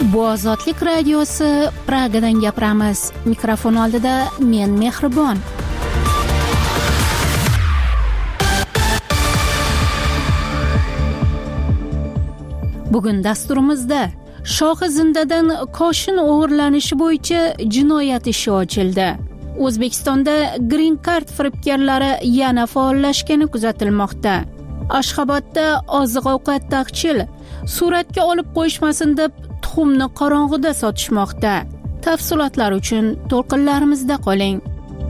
Bu Ozodlik radiosi, Pragadan gapiramiz. Mikrofon oldida men Mehribon. Bugun dasturimizda Shohi zindadan koshin o'g'irlanishi bo'yicha jinoyat ishi ochildi. O'zbekistonda Green Card firibgarlari yana faollashgani kuzatilmoqda. Ashxobodda oziq-ovqat taqchil suratga olib qo'yishmasin deb tuxumni qorong'uda sotishmoqda. Tafsilotlar uchun to'lqinlarimizda qoling.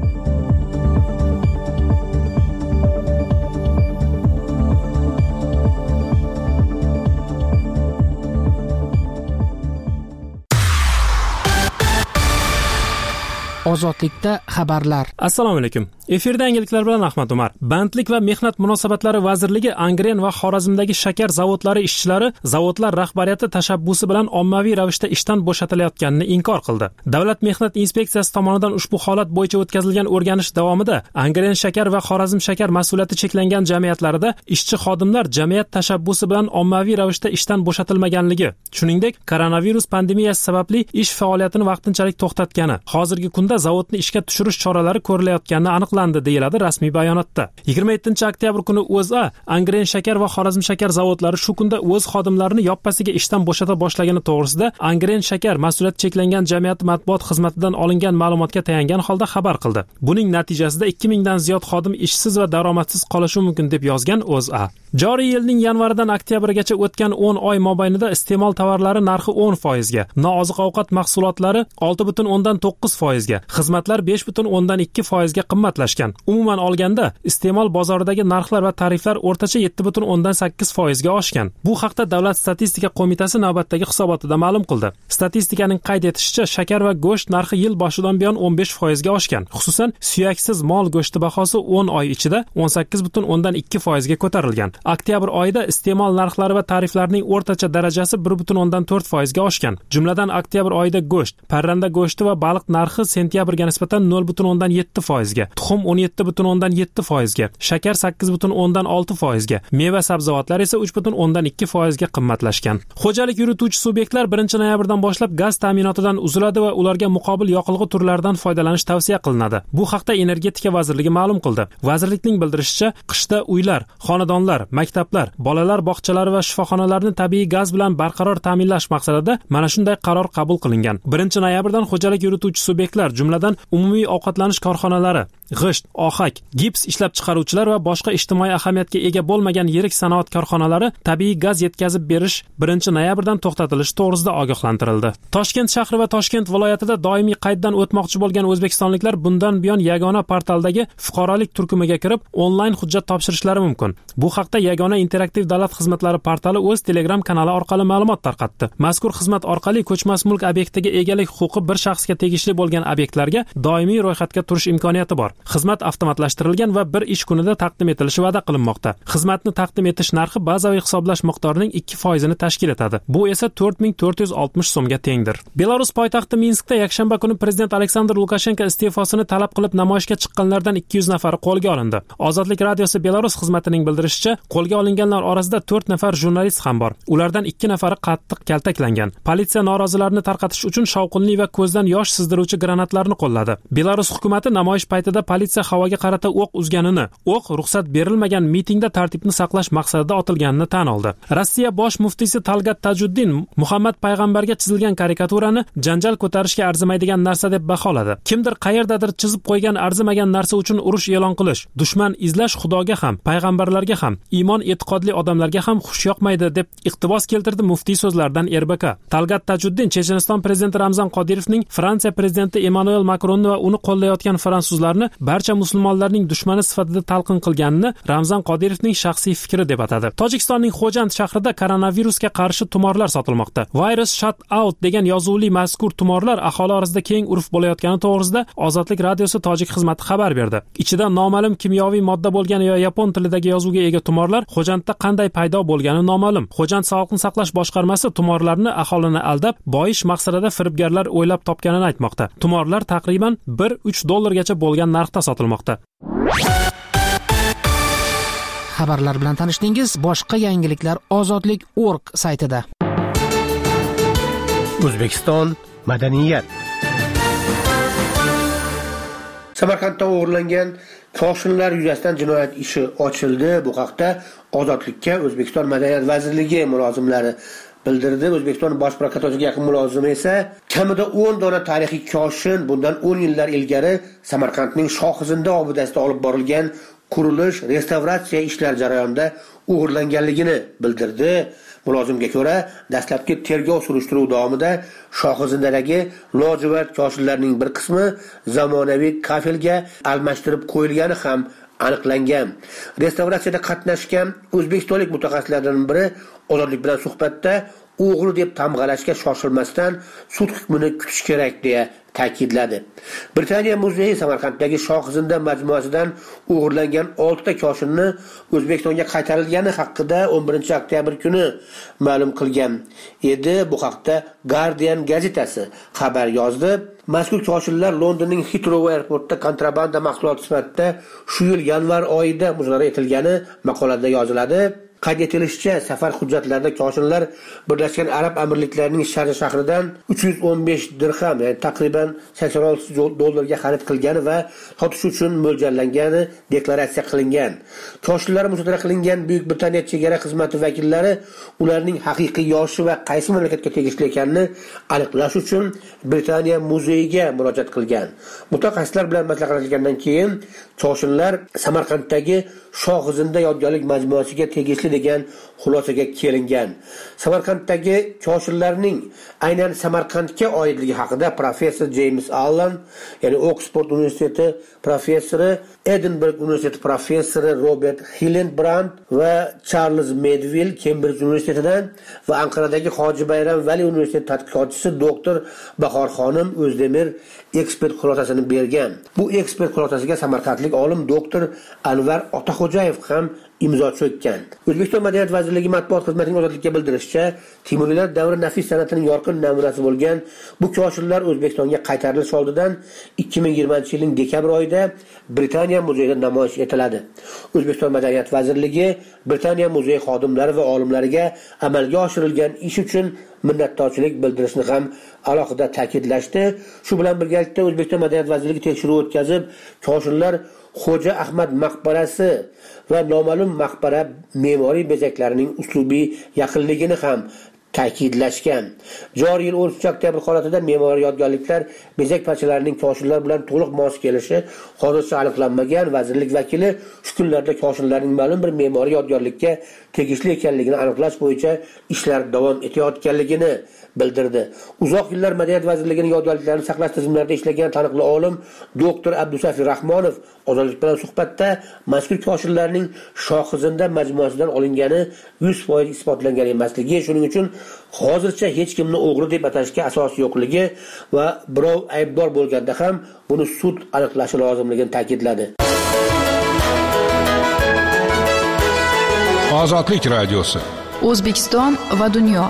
Ozodlikda xabarlar. Assalomu alaykum. Efirda yangiliklar bilan Ahmad Umar. Bandlik va mehnat munosabatlari vazirligi Angren va Xorazmdagi shakar zavodlari ishchilari zavodlar rahbariyati tashabbusi bilan ommaviy ravishda ishdan bo'shatilayotganini inkor qildi. Davlat mehnat inspeksiyasi tomonidan ushbu holat bo'yicha o'tkazilgan o'rganish davomida Angren shakar va Xorazm shakar mas'uliyati cheklangan jamiyatlarida ishchi xodimlar jamiyat tashabbusi bilan ommaviy ravishda ishdan bo'shatilmaganligi, shuningdek, koronavirus pandemiyasi sababli ish faoliyatini vaqtinchalik to'xtatgani, hozirgi kunda zavodni ishga tushirish choralari ko'rilayotgani aniqlandi, deyiladi rasmiy bayonotda. 27-oktyabr kuni O'zA Angren shakar va Xorazm shakar zavodlari shu kunda o'z xodimlarini yoppasiga ishdan bo'shata boshlagani to'g'risida Angren shakar mas'uliyati cheklangan jamiyat matbuot xizmatidan olingan ma'lumotga tayangan holda xabar qildi. Buning natijasida 2000 dan ziyod xodim ishsiz va daromadsiz qolishi mumkin deb yozgan O'zA. Joriy yilning yanvaridan oktyabrgacha o'tgan 10 oy mobaynida iste'mol tovarlari narxi 10%ga, nooziq-ovqat mahsulotlari 6.9%ga, xizmatlar 5.2%ga qimmatlashgan. Umuman olganda, iste'mol bozoridagi narxlar va tariflar o'rtacha 7.8%ga oshgan. Bu haqda Davlat statistika qo'mitasi navbatdagi hisobotida ma'lum qildi. Statistikaning qayd etishicha, shakar va go'sht narxi yil boshidan buyon 15%ga oshgan. Xususan, suyaksiz mol go'shti bahosi 10 oy ichida 18.2%ga ko'tarilgan. Oktyabr oyida iste'mol narxlari va tariflarning o'rtacha darajasi 1.4%ga oshgan. Jumladan, oktyabr oyida go'sht, parranda go'shti va baliq narxi sentyabrga nisbatan 0.7%ga, tuxum 17.7%ga, shakar 8.6%ga, meva sabzavotlar esa 3.2%ga qimmatlashgan. Xo'jalik yurituvchi subyektlar 1-noyabrdan boshlab gaz ta'minotidan uziladi va ularga muqobil yoqilg'i turlaridan foydalanish tavsiya qilinadi. Bu haqda Energetika vazirligi ma'lum qildi. Vazirlikning bildirishicha, qishda uylar, xonadonlar, maktablar, bolalar bog'chalari va shifoxonalarni tabiiy gaz bilan barqaror ta'minlash maqsadida mana shunday qaror qabul qilingan. 1-noyabrdan xo'jalik yurituvchi subyektlar, jumladan umumiy ovqatlanish korxonalari, g'isht, ohak, gips ishlab chiqaruvchilar va boshqa ijtimoiy ahamiyatga ega bo'lmagan yirik sanoat korxonalari tabiiy gaz yetkazib berish 1-noyabrdan to'xtatilishi to'g'risida ogohlantirildi. Toshkent shahri va Toshkent viloyatida doimiy qayddan o'tmoqchi bo'lgan o'zbekistonliklar bundan buyon yagona portaldagi fuqarolik turkumiga kirib, onlayn hujjat topshirishlari mumkin. Bu haqda Yagona interaktiv davlat xizmatlari portali o'z Telegram kanali orqali ma'lumot tarqatdi. Mazkur xizmat orqali ko'chmas mulk obyektiga egalik huquqi bir shaxsga tegishli bo'lgan obyektlarga doimiy ro'yxatga turish imkoniyati bor. Xizmat avtomatlashtirilgan va bir ish kunida taqdim etilishi va'da qilinmoqda. Xizmatni taqdim etish narxi bazaviy hisoblash miqdorining 2%ni tashkil etadi. Bu esa 4460 so'mga tengdir. Belarus poytaxti Minskda yakshanba kuni prezident Aleksandr Lukashenko iste'fosini talab qilib namoyishga chiqqanlardan 200 nafari qo'lga olindi. Ozodlik radiosi Belarus xizmatining bildirishicha, qo'lga olinganlar orasida 4 nafar jurnalist ham bor. Ulardan 2 nafari qattiq kaltaklangan. Politsiya norozilarni tarqatish uchun shovqinli va ko'zdan yosh sizdiruvchi granatlarni qo'lladi. Belarus hukumati namoyish paytida politsiya havoga qarata o'q uzganini, o'q ruxsat berilmagan mitingda tartibni saqlash maqsadida otilganini tan oldi. Rossiya bosh muftiysi Talgat Tajuddin Muhammad payg'ambarga chizilgan karikaturani janjal ko'tarishga arzimaydigan narsa deb baholadi. Kimdir qayerdadir chizib qo'ygan arzimagan narsa uchun urush e'lon qilish, dushman izlash Xudoga ham, payg'ambarlarga ham, iymon e'tiqodli odamlarga ham xush yoqmaydi deb iqtibos keltirdi muftiy so'zlaridan RBK. Talgat Tajuddin Checheniston prezidenti Ramzan Qodirovning Fransiya prezidenti Emmanuel Macronni va uni qo'llayotgan fransuzlarni barcha musulmonlarning dushmani sifatida talqin qilganini Ramzan Qodirovning shaxsiy fikri deb atadi. Tojikistonning Xo'jand shahrida koronavirusga qarshi tumorlar sotilmoqda. Virus shut out degan yozuvli mazkur tumorlar aholi orasida keng urf bo'layotgani to'g'risida Ozodlik radiosi tojik xizmati xabar berdi. Ichida noma'lum kimyoviy modda bo'lgan yo yapon tilidagi yozuvga ega tumorlar Xo'jandda qanday paydo bo'lgani noma'lum. Xo'jand sog'liqni saqlash boshqarmasi tumorlarni aholini aldab, boyish maqsadida firibgarlar o'ylab topganini aytmoqda. Tumorlar taqriban 1-3 dollargacha bo'lgan narxda sotilmoqda. Xabarlar bilan tanishdingiz. Boshqa yangiliklar ozodlik.org saytida. O'zbekiston madaniyat. Samarqandda o'g'irlangan koshinlar yuzasidan jinoyat ishi ochildi. Bu haqda Ozodlikka O'zbekiston Madaniyat vazirligi mulozimlari bildirdi. O'zbekiston bosh prokuraturasiga yaqin mulozim esa kamida 10 dona tarixiy koshin bundan 10 yillar ilgari Samarqandning Shohizinda obidasida olib borilgan qurilish, restavratsiya ishlar jarayonida o'g'irlanganligini bildirdi. Mulozimga ko'ra, dastlabki tergov surishtiruv davomida Shohizindadagi lojivard koshinlarning bir qismi zamonaviy kafelga almashtirib qo'yilgani ham aniqlangan. Restavratsiyada qatnashgan o'zbekistonlik mutaxassislardan biri Ozodlik bilan suhbatda o'g'ri deb tamg'alashga shoshilmasdan sud hukmini kutish kerak deya ta'kidladi. Britaniya muzeyi Samarqanddagi Shohizinda majmuasidan o'g'irlangan 6 ta koshinni O'zbekistonga qaytarilgani haqida 11-oktyabr kuni ma'lum qilgan edi. Bu haqda Guardian gazetasi xabar yozdi. Mazkur koshinlar Londonning Heathrow aeroportida kontrabanda mahsuloti sifatida shu yil yanvar oyida muzokara etilgani maqolada yoziladi. Qayd etilishicha, safar hujjatlarida koshinlar Birlashgan Arab Amirliklarining Sharja shahridan 315 dirham, ya'ni taqriban 86 dollarga xarid qilgani va sotish uchun mo'ljallangani deklaratsiya qilingan. Koshinlar musodara qilingan Buyuk Britaniya chegara xizmati vakillari ularning haqiqiy yoshi va qaysi mamlakatga tegishli ekanini aniqlash uchun Britaniya muzeyiga murojaat qilgan. Mutaxassislar bilan maslahatlashgandan keyin koshinlar Samarqanddagi Shohizinda yodgorlik majmuasiga tegishli degan xulosaga kelingan. Samarqanddagi koshinlarning aynan Samarqandga oidligi haqida professor James Allen, ya'ni Oxford universiteti professori, Edinburgh universiteti professori Robert Hillenbrand va Charles Medville Cambridge universitetidan va Anqaradagi Hoji Bayram Vali universiteti tadqiqotchisi doktor Bahor xonim O'zdemir ekspert xulosasini bergan. Bu ekspert xulosasiga samarqandlik olim doktor Anvar Otaxo'jayev ham imzo cho'kkan. O'zbekiston Madaniyat vazirligi matbuot xizmatining Ozodlikka bildirishicha, Timuriylar davri nafis san'atining yorqin namunasi bo'lgan bu koshinlar O'zbekistonga qaytarilish oldidan 2020-yilning dekabr oyida Britaniya muzeyida namoyish etiladi. O'zbekiston Madaniyat vazirligi Britaniya muzeyi xodimlari va olimlariga amalga oshirilgan ish uchun minnatdorchilik bildirishni ham alohida ta'kidlashdi. Shu bilan birgalikda O'zbekiston Madaniyat vazirligi tekshiruv o'tkazib, koshinlar Xo'ja Ahmad maqbarasi va noma'lum maqbara me'moriy bezaklarining uslubiy yaqinligini ham ta'kidlashgan. Joriy yil 13-oktyabr holatida me'moriy yodgorliklar bezak parchalarining koshinlar bilan to'liq mos kelishi hozircha aniqlanmagan. Vazirlik vakili shu kunlarda koshinlarning ma'lum bir me'moriy yodgorlikka tegishli ekanligini aniqlash bo'yicha ishlar davom etayotganligini bildirdi. Uzoq yillar Madaniyat vazirligining yodgorliklarini saqlash tizimlarida ishlagan taniqli olim doktor Abdusafi Rahmonov Ozodlik bilan suhbatda mazkur koshinlarning Shohizinda majmuasidan olingani 100% isbotlangan emasligi, shuning uchun hozircha hech kimni o'g'ri deb atashga asos yo'qligi va birov aybdor bo'lganda ham buni sud aniqlashi lozimligini ta'kidladi. Ozodlik radiosi. O'zbekiston va dunyo.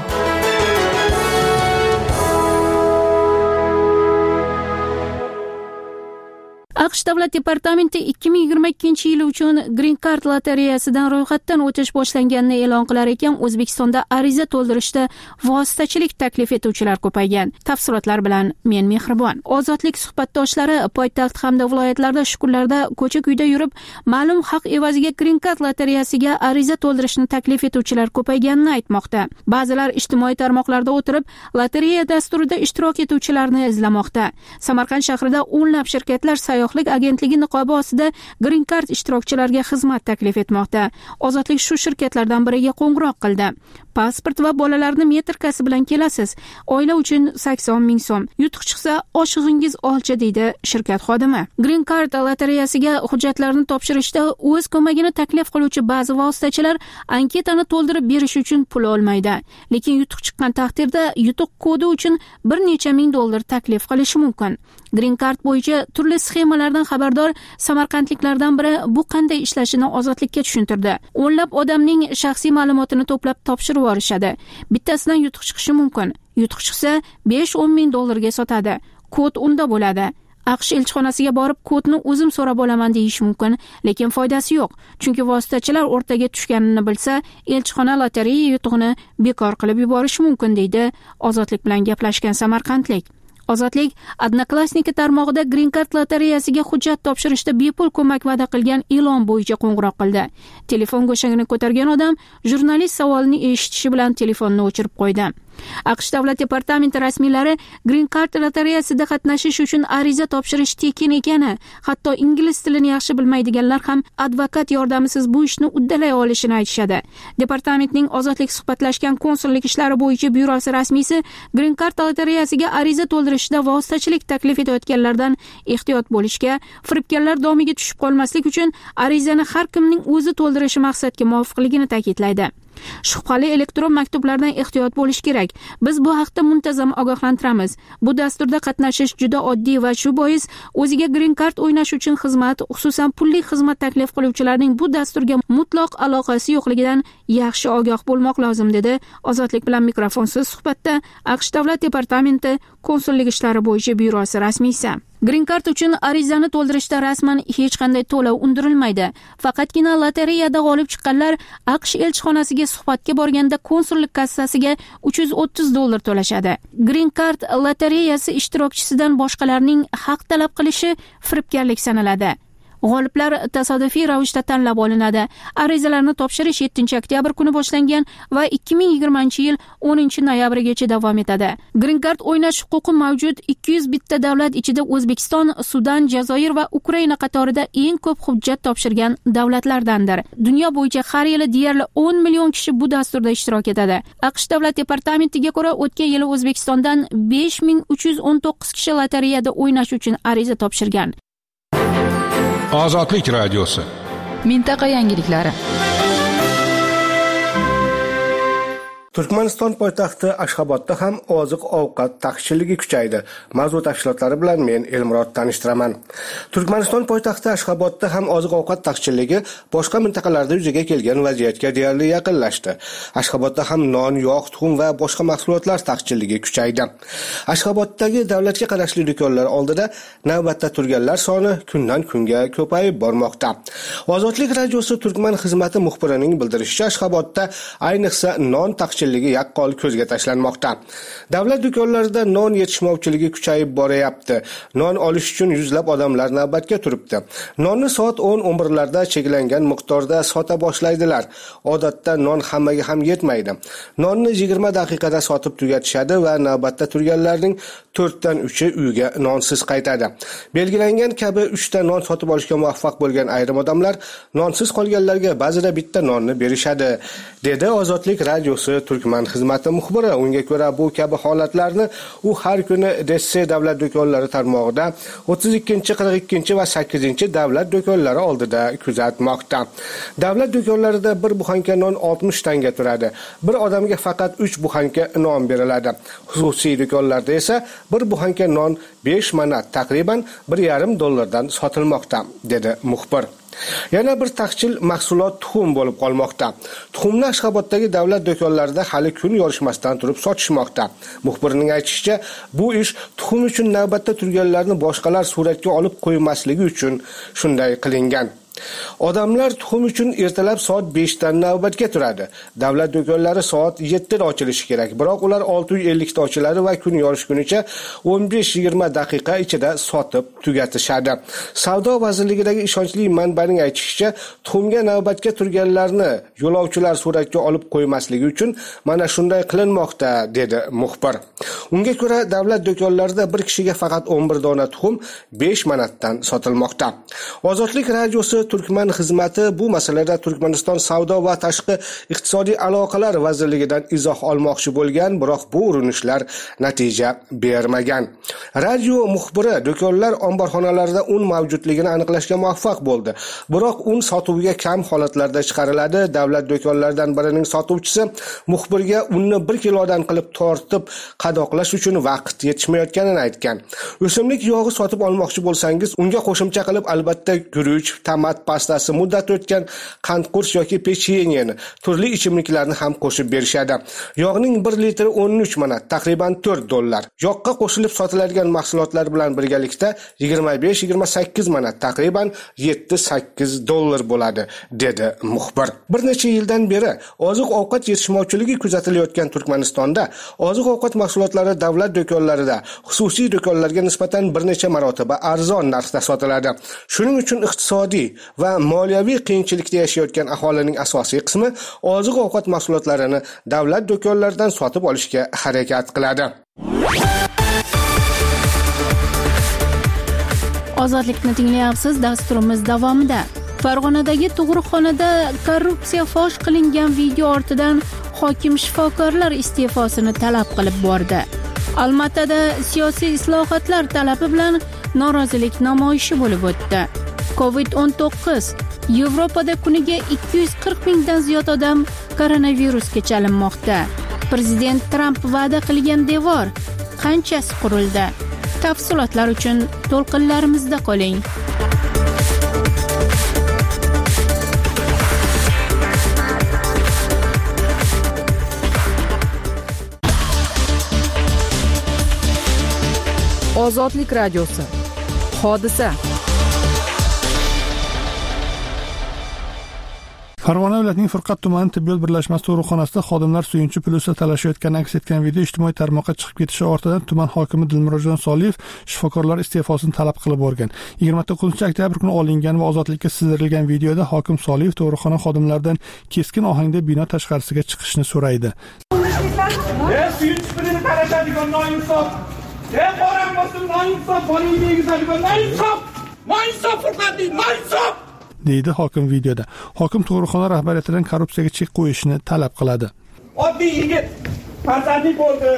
AQSh davlat departamenti 2022-yil uchun Green Card lotereyasidan ro'yxatdan o'tish boshlanganini e'lon qilar ekan, O'zbekistonda ariza to'ldirishda vositachilik taklif etuvchilar ko'paygan. Tafsilotlar bilan men Mehribon. Ozodlik suhbatdoshlari poytaxt hamda viloyatlarda shu kunlarda ko'cha-kuyda yurib, ma'lum haq evaziga Green Card lotereyasiga ariza to'ldirishni taklif etuvchilar ko'payganini aytmoqda. Ba'zilar ijtimoiy tarmoqlarda o'tirib, lotereya dasturida ishtirok etuvchilarni izlamoqda. Samarqand shahrida o'nlab shirkatlar sayyohlik agentligi niqobi ostida Green Card ishtirokchilariga xizmat taklif etmoqda. Ozodlik shu shirkatlardan biriga qo'ng'iroq qildi. Pasport va bolalarni metrkasi bilan kelasiz. Oila uchun 80 ming so'm. Yutuq chiqsa, oshig'ingiz olcha, deydi shirkat xodimi. Green Card lotereyasiga hujjatlarni topshirishda o'z ko'magini taklif qiluvchi ba'zi vositachilar anketani to'ldirib berish uchun pul olmaydi. Lekin yutuq chiqqan taqdirda yutuq kodi uchun bir necha ming dollar taklif qilishi mumkin. Green Card bo'yicha turli sxemalardan xabardor samarqandliklardan biri bu qanday ishlashini Ozodlikka tushuntirdi. O'nlab odamning shaxsiy ma'lumotini to'plab topshirib yuborishadi. Bittasidan yutuq chiqishi mumkin. Yutuq chiqsa 5-10 ming dollarga sotadi. Kod unda bo'ladi. AQSh elchixonasiga borib kodni o'zim so'rab olaman deyish mumkin, lekin foydasi yo'q, chunki vositachilar o'rtaga tushganini bilsa, elchixona lotereya yutug'ini bekor qilib yuborishi mumkin, deydi Ozodlik bilan gaplashgan samarqandlik. Ozodlik Odnoklassniki tarmog'ida Green Card lotereyasiga hujjat topshirishda bepul ko'mak va'da qilgan e'lon bo'yicha qo'ng'iroq qildi. Telefon go'shagini ko'targan odam jurnalist savolini eshitishi bilan telefonni o'chirib qo'ydi. AQSh davlat departamenti rasmiylari Green Card lotereyasida qatnashish uchun ariza topshirish tekin ekani, hatto ingliz tilini yaxshi bilmaydiganlar ham advokat yordamisiz bu ishni uddalay olishini aytishadi. Departamentning Ozodlik suhbatlashgan konsullik ishlari bo'yicha byurosi rasmiysi Green Card lotereyasiga ariza to'ldirishda vositachilik taklif etayotganlardan ehtiyot bo'lishga, firibgarlar domiga tushib qolmaslik uchun arizani har kimning o'zi to'ldirishi maqsadga muvofiqligini ta'kidlaydi. Shubhali elektron maktublardan ehtiyot bo'lish kerak. Biz bu haqda muntazam ogohlantiramiz. Bu dasturda qatnashish juda oddiy va shu bois o'ziga Green Card o'ynash uchun xizmat, xususan pulli xizmat taklif qiluvchilarning bu dasturga mutlaq aloqasi yo'qligidan yaxshi ogoh bo'lmoq lozim, dedi Ozodlik bilan mikrofonsiz suhbatda AQSh davlat departamenti konsullik ishlari bo'yicha byurosi rasmiysi. Green Card uchun arizani to'ldirishda rasman hech qanday to'lov undirilmaydi. Faqatgina lotereyada g'olib chiqqanlar AQSh elchixonasiga suhbatga borganda konsullik kassasiga $330 to'lashadi. Green Card lotereyasi ishtirokchisidan boshqalarning haq talab qilishi firibgarlik sanaladi. G'oliblar tasodifiy ravishda tanlab olinadi. Arizalarni topshirish 7-oktyabr kuni boshlangan va 2020-yil 10-noyabrgacha davom etadi. Green Card o'ynash huquqi mavjud 201 ta davlat ichida O'zbekiston, Sudan, Jazoir va Ukraina qatorida eng ko'p hujjat topshirgan davlatlardandir. Dunyo bo'yicha har yili deyarli 10 million kishi bu dasturda ishtirok etadi. AQSh davlat departamentiga ko'ra, o'tgan yili O'zbekistondan 5319 kishi lotereyada o'ynash uchun ariza topshirgan. Ozodlik radiosi. Mintaqa yangiliklari. Turkmaniston poytaxti Ashxobodda ham oziq-ovqat taqchilligi kuchaydi. Mavzu tafsilotlari bilan men Elmurod tanishtiraman. Turkmaniston poytaxti Ashxobodda ham oziq-ovqat taqchilligi boshqa mintaqalarda yuzaga kelgan vaziyatga deyarli yaqinlashdi. Ashxobodda ham non, yog', tuxum va boshqa mahsulotlar taqchilligi kuchaydi. Ashxoboddagi davlatga qarashli do'konlar oldida navbatda turganlar soni kundan kunga ko'payib bormoqda. Ozodlik radiosi Turkman xizmati muxbirining bildirishicha, Ashxobodda ayniqsa non taqchilligi yaqqol ko'zga tashlanmoqda. Davlat do'konlarida non yetishmovchiligi kuchayib boryapti. Non olish uchun yuzlab odamlar navbatga turibdi. Nonni soat 10-11larda cheklangan miqdorda sota boshlaydilar. Odatda non hammaga ham yetmaydi. Nonni 20 daqiqada sotib tugatishadi va navbatda turganlarning 4dan 3i uyga nonsiz qaytadi. Belgilangan kabi 3 ta non sotib olishga muvaffaq bo'lgan ayrim odamlar nonsiz qolganlarga ba'zida bitta nonni berishadi, dedi Ozodlik radiosi Turkman xizmati muxbiri. Unga ko'ra bu kabi holatlarni u har kuni Desse davlat do'konlari tarmog'ida 32, 42 va 8 davlat do'konlari oldida kuzatmoqda. Davlat do'konlarida bir buxanka non 60 tanga turadi. Bir odamga faqat 3 buxanka non beriladi. Xususiy do'konlarda esa bir buxanka non 5 manat, taqriban $1.5 sotilmoqda, dedi muxbir. Yana bir taqchil mahsulot tuxum bo'lib qolmoqda. Tuxumni Ashxoboddagi davlat do'konlarida hali kun yorishmasdan turib sotishmoqda. Muxbirning aytishicha, bu ish tuxum uchun navbatda turganlarni boshqalar suratga olib qo'ymasligi uchun shunday qilingan. Odamlar tuxum uchun ertalab soat 5 dan navbatga turadi. Davlat do'konlari soat 7 da ochilishi kerak, biroq ular 6:50 da ochiladi va kun yorishgunicha 15-20 daqiqa ichida sotib tugatishadi. Savdo vazirligidagi ishonchli manbaning aytishicha, tuxumga navbatga turganlarni yo'lovchilar suratga olib qo'ymasligi uchun mana shunday qilinmoqda, dedi muxbir. Unga ko'ra, davlat do'konlarida bir kishiga faqat 11 dona tuxum 5 manatdan sotilmoqda. Ozodlik radiosi Turkman xizmati bu masalada Turkmaniston savdo va tashqi iqtisodiy aloqalar vazirligidan izoh olmoqchi bo'lgan, biroq bu urinishlar natija bermagan. Radio muxbiri do'konlar omborxonalarida un mavjudligini aniqlashga muvaffaq bo'ldi. Biroq un sotuvga kam holatlarda chiqariladi. Davlat do'konlaridan birining sotuvchisi muxbirga unni 1 kilodan qilib tortib qadoqlash uchun vaqt yetishmayotganini aytgan. O'simlik yog'i sotib olmoqchi bo'lsangiz, unga qo'shimcha qilib albatta guruch, tomat marhamat pastasi, muddati o'tgan qandqurs yoki pechenyeni, turli ichimliklarni ham qo'shib berishadi. Yog'ning 1 litri 13 manat, taxriban $4. Yog'ga qo'shilib sotiladigan mahsulotlar bilan birgalikda 25-28 manat, taxriban $7-8 bo'ladi, dedi muxbir. Bir necha yildan beri oziq-ovqat yetishmovchiligi kuzatilayotgan Turkmanistonda oziq-ovqat mahsulotlari davlat do'konlarida xususiy do'konlarga nisbatan bir necha marotaba arzon narxda sotiladi. Shuning uchun iqtisodiy va moliyaviy qiyinchilikda yashayotgan aholining asosiy qismi oziq-ovqat mahsulotlarini davlat do'konlaridan sotib olishga harakat qiladi. Ozodlikni tinglayapsiz. Dasturimiz davomida Farg'onadagi tug'ruqxonada korrupsiya fosh qilingan video ortidan hokim shifokorlar iste'fosini talab qilib bordi. Almatada siyosiy islohotlar talabi bilan norozilik namoyishi bo'lib o'tdi. COVID-19 Yevropada kuniga 240 mingdan ziyod odam koronavirusga chalinmoqda. Prezident Tramp va'da qilgan devor qanchasi qurildi? Tafsilotlar uchun to'lqinlarimizda qoling. Ozodlik radiosi. Hodisa. Farg'ona viloyatining Furqat tumani tibbiyot birlashmasi tug'ruqxonasida xodimlar suyunchi plyusda talashayotgani aks etgan video ijtimoiy tarmoqqa chiqib ketishi ortidan tuman hokimi Dilmurodjon Soliyev shifokorlar iste'fosini talab qilib borgan. 29-oktyabr kuni olingan va ozodlikka sizdirilgan videoda hokim Soliyev tug'ruqxona xodimlaridan keskin ohangda bino tashqarisiga chiqishni so'raydi. Suyunchi plyusini talashadigan noinsof. deydi hokim videoda. Hokim tug'ruqxona rahbariyatidan korrupsiyaga chek qo'yishni talab qiladi. Oddiy yigit farzandli bo'ldi.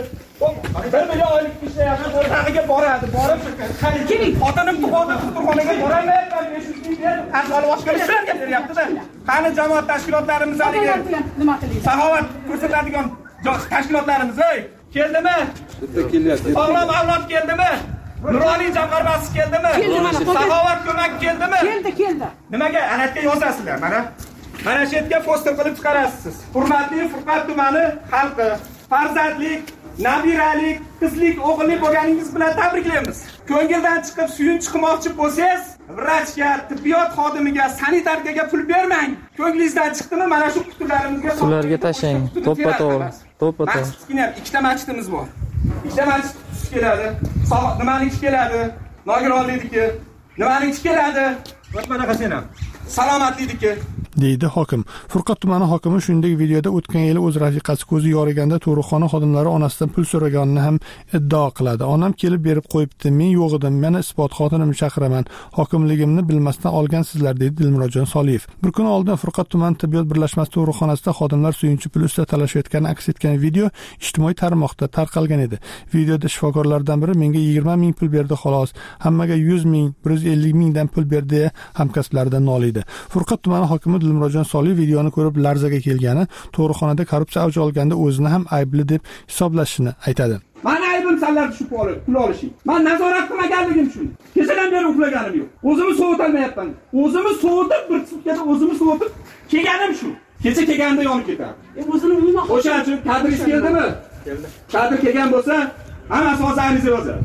1 million oylik ishlayapti, o'rtag'iga boradi. Borib, keling, xotinim tug'ruqxonaga boraman, 500 ming berib, ahvoli boshqa ishlarga beryapti-da. Qani jamoat tashkilotlarimiz haliga nima qilyapti? Saxovat ko'rsatadigan tashkilotlarimiz, keldimi? Sog'lom avlod keldimi? Nuroniy jamg'armasi keldimi? Saxovat ko'mak keldimi? Keldi. Nimaga anatga yozasizlar? Mana shu yerga poster qilib chiqarasiz. Hurmatli Furqat tumani xalqi, farzandlik, nabiralik, qizlik, o'g'illik bo'lganingiz bilan tabriklaymiz. Ko'ngildan chiqib suyunchi qilmoqchi bo'lsangiz, vrachga, tibbiyot xodimiga, sanitarkaga pul bermang. Ko'nglingizdan chiqdimi? Mana shu qutularimizga ularga tashlang. To'ppa-to'g'ri. Masjidga ikkita masjidimiz bor. Ikkita masjid keladi. Nimaning keladi? Nogironlikniki. Nimaning keladi? Mana sen ham. Salomatlikniki. deydi hokim. Furqat tumani hokimi shuningdek videoda o'tgan yili o'z rafiqasi ko'zi yoriganda tug'ruqxona xodimlari onasidan pul so'raganini ham iddao qiladi. Onam kelib berib qo'yibdi, men yo'q edim, meni isbot xotinimni chaqiraman. Hokimligimni bilmasdan olgansizlar, deydi Dilmurodjon Soliyev. Bir kun oldin Furqat tumani tibbiyot birlashmasi tug'ruqxonasida xodimlar suyunchi plyusda talashayotgani aks etgan video ijtimoiy tarmoqda tarqalgan edi. Videoda shifokorlardan biri menga 20 ming pul berdi xolos, hammaga 100 ming, 150 mingdan pul berdi deya hamkasblaridan noliydi. Furqat tumani hokimi Dilmurodjon Soliyev videoni ko'rib larzaga kelgani, tug'ruqxonada korrupsiya avj olganda o'zini ham aybli deb hisoblashini aytadi. Mana aybim sanlar tushib pul olishing. Men nazorat qilmaganligim shu. Kechadan beri uxlaganim yo'q. O'zimni sovut olmayapman. O'zimni sovutib, bir sutkada o'zimni sovutib kelganim shu. Kecha kelganda yonib ketadi. O'zini umuman o'sha uchun kadr keldimi? Keldi. Kadr kelgan bo'lsa, hammasi hozir ariza yozadi.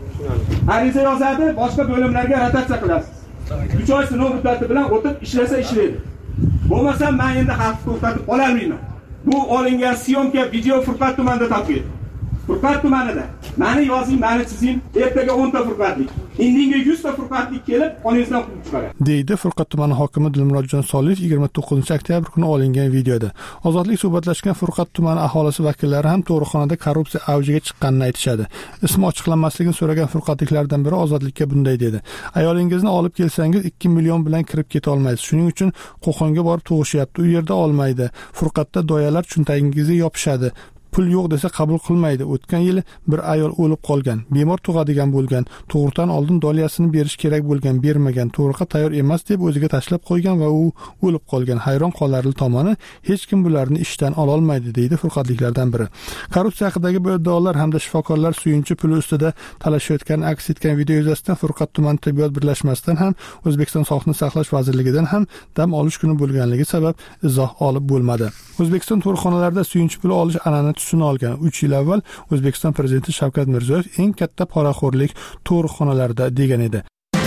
Ariza yozadi, boshqa bo'limlarga rotatsiya qilasiz. 3 oy sinov muddati bilan o'tib ishlasa ishlaydi. Bo'lmasa men endi xalqni to'xtatib qo'yolmayman. Bu olingan syomka video Furqat tumanida topildi. Furqat tumanida. Meni yozing, meni chizing, ertaga 10 ta furqatlik. Indinga 100 ta furqatlik kelib, qoningizdan quvib chiqaradi. deydi Furqat tumani hokimi Dilmurodjon Soliyev 29-oktyabr kuni olingan videoda. Ozodlik suhbatlashgan Furqat tumani aholisi vakillari ham tug'ruqxonada korrupsiya avjiga chiqqanini aytishadi. Ismi ochiqlanmasligini so'ragan furqatliklardan biri Ozodlikka bunday dedi: "Ayolingizni olib kelsangiz 2 million bilan kirib keta olmaysiz. Shuning uchun Qo'qonga borib tug'ishyapti. U yerda olmaydi. Furqatda doyalar cho'ntagingizga yopishadi. pul yo'q desa qabul qilmaydi. O'tgan yili bir ayol o'lib qolgan, bemor tug'adigan bo'lgan, tug'ruqdan oldin doliyasini berish kerak bo'lgan, bermagan, tug'ruqqa tayyor emas deb o'ziga tashlab qo'ygan va u o'lib qolgan. Hayron qolarli tomoni, hech kim bularni ishdan ola olmaydi, deydi furqatliklardan biri. Korrupsiya haqidagi bu iddaolar hamda shifokorlar suyunchi puli ustida talashayotgani aks etgan video yuzasidan Furqat tuman tibbiyot birlashmasidan ham, O'zbekiston Sog'liqni saqlash vazirligidan ham dam olish kuni bo'lganligi sabab izoh olib bo'lmadi. O'zbekiston tug'ruqxonalarida suyunchi puli olish an'ana tusini olgan. 3 yil avval O'zbekiston prezidenti Shavkat Mirziyoyev eng katta poraxo'rlik tug'ruqxonalarida degan edi.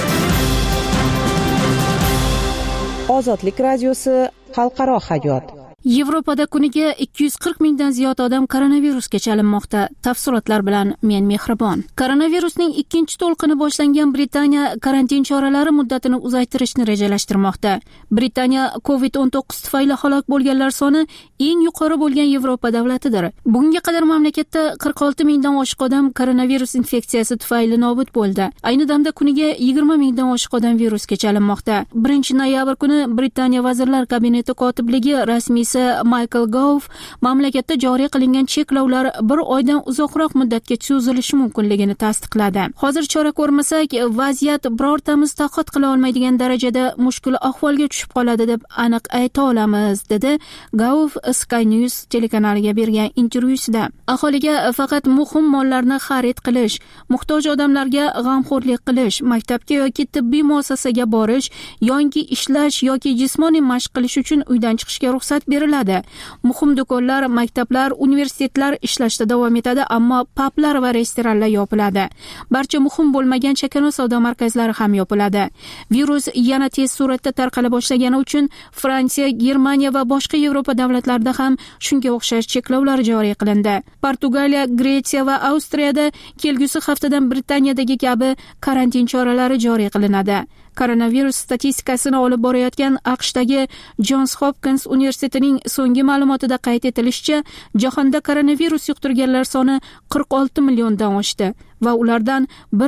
Ozodlik radiosi xalqaro hayot. Yevropada kuniga 240 mingdan ziyod odam koronavirusga chalinmoqda. Tafsilotlar bilan men Mehribon. Koronavirusning ikkinchi to'lqini boshlangan Britaniya karantin choralari muddatini uzaytirishni rejalashtirmoqda. Britaniya COVID-19 tufayli halok bo'lganlar soni eng yuqori bo'lgan Yevropa davlatidir. Bunga qadar mamlakatda 46 mingdan oshiq odam koronavirus infeksiyasi tufayli nobud bo'ldi. Ayni damda kuniga 20 mingdan oshiq odam virusga chalinmoqda. 1-noyabr kuni Britaniya vazirlar kabineti kotibligi rasmiy Michael Gove mamlakatda joriy qilingan cheklovlar bir oydan uzoqroq muddatga cho'zilishi mumkinligini tasdiqladi. Hozir chora ko'rmasak, vaziyat birortamiz toqat qila olmaydigan darajada mushkul ahvolga tushib qoladi deb aniq ayta olamiz, dedi Gove Sky News telekanaliga bergan intervyusida. Aholiga faqat muhim mollarni xarid qilish, muhtoj odamlarga g'amxo'rlik qilish, maktabga yoki tibbiy muassasaga borish, yoki ishlash yoki jismoniy mashq qilish uchun uydan chiqishga ruxsat beriladi. Muhim do'konlar, maktablar, universitetlar ishlashda davom etadi, ammo publar va restoranlar yopiladi. Barcha muhim bo'lmagan chakana savdo markazlari ham yopiladi. Virus yana tez sur'atda tarqala boshlagani uchun Fransiya, Germaniya va boshqa Yevropa davlatlarida ham shunga o'xshash cheklovlar joriy qilindi. Portugaliya, Gretsiya va Avstriyada kelgusi haftadan Britaniyadagi kabi karantin choralari joriy qilinadi. Koronavirus statistikasini olib borayotgan AQShdagi Johns Hopkins universitetining so'nggi ma'lumotida qayd etilishicha, jahonda koronavirus yuqtirganlar soni 46 milliondan oshdi va ulardan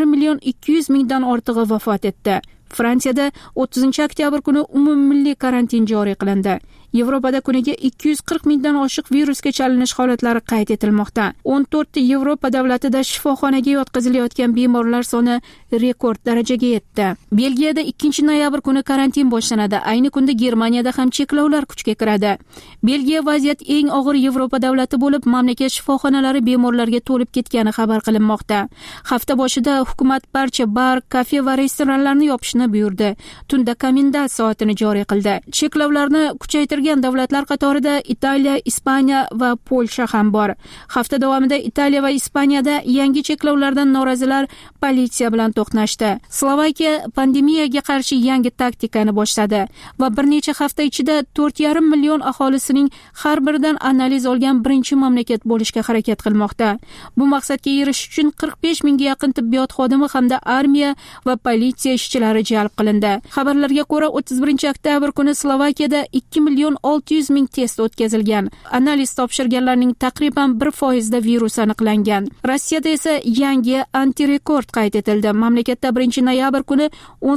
1,200,000 ortig'i vafot etdi. Fransiyada 30-oktyabr kuni umummilliy karantin joriy qilindi. Yevropada kuniga 240 mingdan oshiq virusga chalinish holatlari qayd etilmoqda. 14 Yevropa davlatida shifoxonaga yotqizilayotgan bemorlar soni rekord darajaga yetdi. Belgiyada 2-noyabr kuni karantin boshlanadi. Ayni kunda Germaniyada ham cheklovlar kuchga kiradi. Belgiya vaziyat eng og'ir Yevropa davlati bo'lib, mamlakat shifoxonalari bemorlarga to'lib ketgani xabar qilinmoqda. Hafta boshida hukumat barcha bar, kafe va restoranlarni yopishni buyurdi. Tunda komendant soatini joriy qildi. Cheklovlarni kuchaytirgan davlatlar qatorida Italiya, Ispaniya va Polsha ham bor. Hafta davomida Italiya va Ispaniyada yangi cheklovlardan norozilar politsiya bilan to'qnashdi. Slovakiya pandemiyaga qarshi yangi taktikani boshladi va bir necha hafta ichida 4,5 million aholisining har biridan analiz olgan birinchi mamlakat bo'lishga harakat qilmoqda. Bu maqsadga erishish uchun 45 mingga yaqin tibbiyot xodimi hamda armiya va politsiya ishchilari jalb qilindi. Xabarlarga ko'ra 31-oktyabr kuni Slovakiyada 2,600,000 test o'tkazilgan. Analiz topshirganlarning taqriban 1% da virus aniqlangan. Rossiyada esa yangi antirekord qayd etildi. Mamlakatda 1-noyabr kuni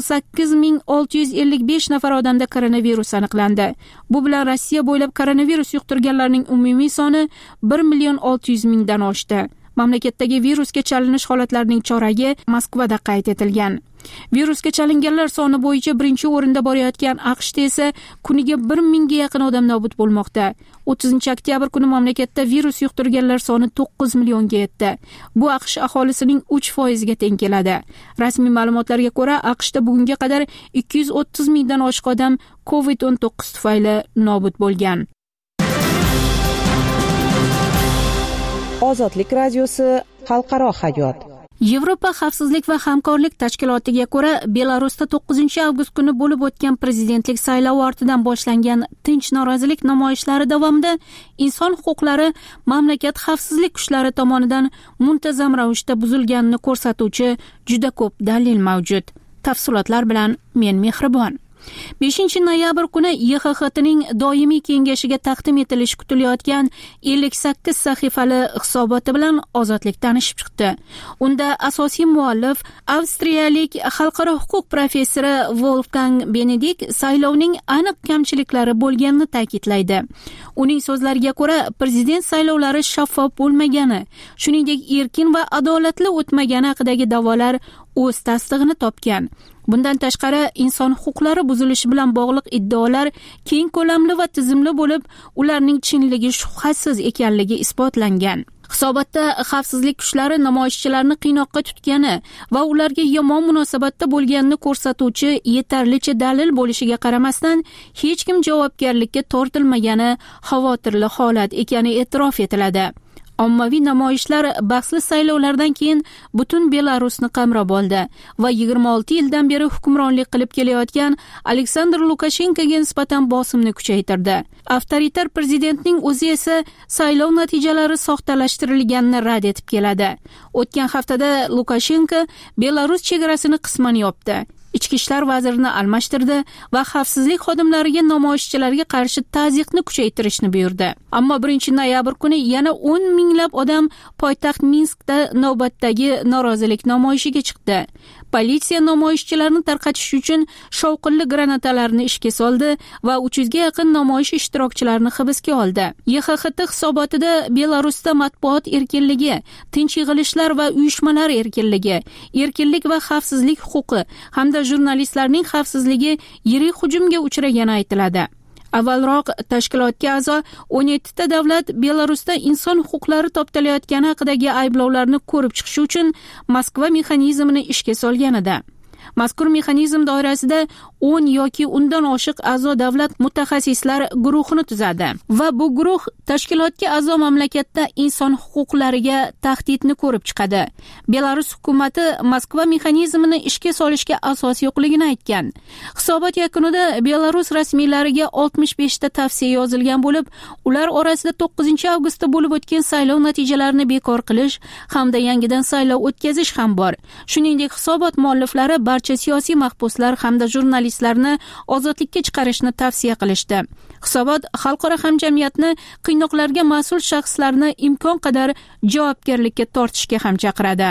18,655 nafar odamda koronavirus aniqlandi. Bu bilan Rossiya bo'ylab koronavirus yuqtirganlarning umumiy soni 1,600,000 dan oshdi. Mamlakatdagi virusga chalinish holatlarining choragi Moskvada qayd etilgan. Virusga chalinganlar soni bo'yicha birinchi o'rinda borayotgan AQShda esa kuniga 1,000 ga yaqin odam nobud bo'lmoqda. 30-oktyabr kuni mamlakatda virus yuqtirganlar soni 9 millionga yetdi. Bu AQSh aholisining 3% ga teng keladi. Rasmiy ma'lumotlarga ko'ra, AQShda bugunga qadar 230 mingdan oshiq odam COVID-19 tufayli nobud bo'lgan. Ozodlik radiosi xalqaro hayot. Yevropa xavfsizlik va hamkorlik tashkilotiga ko'ra, Belarusda 9-avgust kuni bo'lib o'tgan prezidentlik saylovi ortidan boshlangan tinch norozilik namoyishlari davomida inson huquqlari mamlakat xavfsizlik kuchlari tomonidan muntazam ravishda buzilganini ko'rsatuvchi juda ko'p dalil mavjud. Tafsilotlar bilan men Mehribon. 5-noyabr kuni YXXTning doimiy kengashiga taqdim etilishi kutilayotgan 58 sahifali hisoboti bilan Ozodlik tanishib chiqdi. Unda asosiy muallif avstriyalik xalqaro huquq professori Wolfgang Benedikt saylovning aniq kamchiliklari bo'lganini ta'kidlaydi. Uning so'zlariga ko'ra, prezident saylovlari shaffof bo'lmagani, shuningdek erkin va adolatli o'tmagani haqidagi da'volar o'z tasdig'ini topgan. Bundan tashqari, inson huquqlari buzilishi bilan bog'liq iddaolar keng ko'lamli va tizimli bo'lib, ularning chinligi shubhasiz ekanligi isbotlangan. Hisobotda xavfsizlik kuchlari namoyishchilarni qiynoqqa tutgani va ularga yomon munosabatda bo'lganini ko'rsatuvchi yetarlicha dalil bo'lishiga qaramasdan, hech kim javobgarlikka tortilmagani xavotirli holat ekani e'tirof etiladi. Ommaviy namoyishlar bahsli saylovlardan keyin butun Belarusni qamrab oldi va 26 yildan beri hukmronlik qilib kelayotgan Aleksandr Lukashenkoga nisbatan bosimni kuchaytirdi. Avtoritar prezidentning o'zi esa saylov natijalari soxtalashtirilganini rad etib keladi. O'tgan haftada Lukashenko Belarus chegarasini qisman yopdi. Ichki ishlar vazirini almashtirdi va xavfsizlik xodimlariga namoyishchilarga qarshi ta'ziqni kuchaytirishni buyurdi. Ammo 1-noyabr kuni yana 10 minglab odam poytaxt Minskda navbatdagi norozilik namoyishiga chiqdi. Politsiya namoyishchilarni tarqatish uchun shovqinli granatalarni ishga soldi va 300 ga yaqin namoyish ishtirokchilarini hibsga oldi. YXXT hisobotida Belarusda matbuot erkinligi, tinch yig'ilishlar va uyushmalar erkinligi, erkinlik va xavfsizlik huquqi hamda jurnalistlarning xavfsizligi yirik hujumga uchragani aytiladi. Avvalroq tashkilotga a'zo 17 ta davlat Belarusda inson huquqlari toptalayotgani haqidagi ayblovlarni ko'rib chiqish uchun Moskva mexanizmini ishga solgan edi. Mazkur mexanizm doirasida 10 yoki undan oshiq a'zo davlat mutaxassislar guruhini tuzadi va bu guruh tashkilotga a'zo mamlakatda inson huquqlariga tahdidni ko'rib chiqadi. Belarus hukumatı Moskva mexanizmini ishga solishga asos yo'qligini aytgan. Hisobot yakunida Belarus rasmiylariga 65 ta tavsiya yozilgan bo'lib, ular orasida 9-avgustda bo'lib o'tgan saylov natijalarini bekor qilish hamda yangidan saylov o'tkazish ham bor. Shuningdek, hisobot mualliflari barcha siyosiy mahbuslar hamda jurnalistlarni ozodlikka chiqarishni tavsiya qilishdi. Hisobot xalqaro hamjamiyatni qiynoqlarga mas'ul shaxslarni imkon qadar javobgarlikka tortishga ham chaqiradi.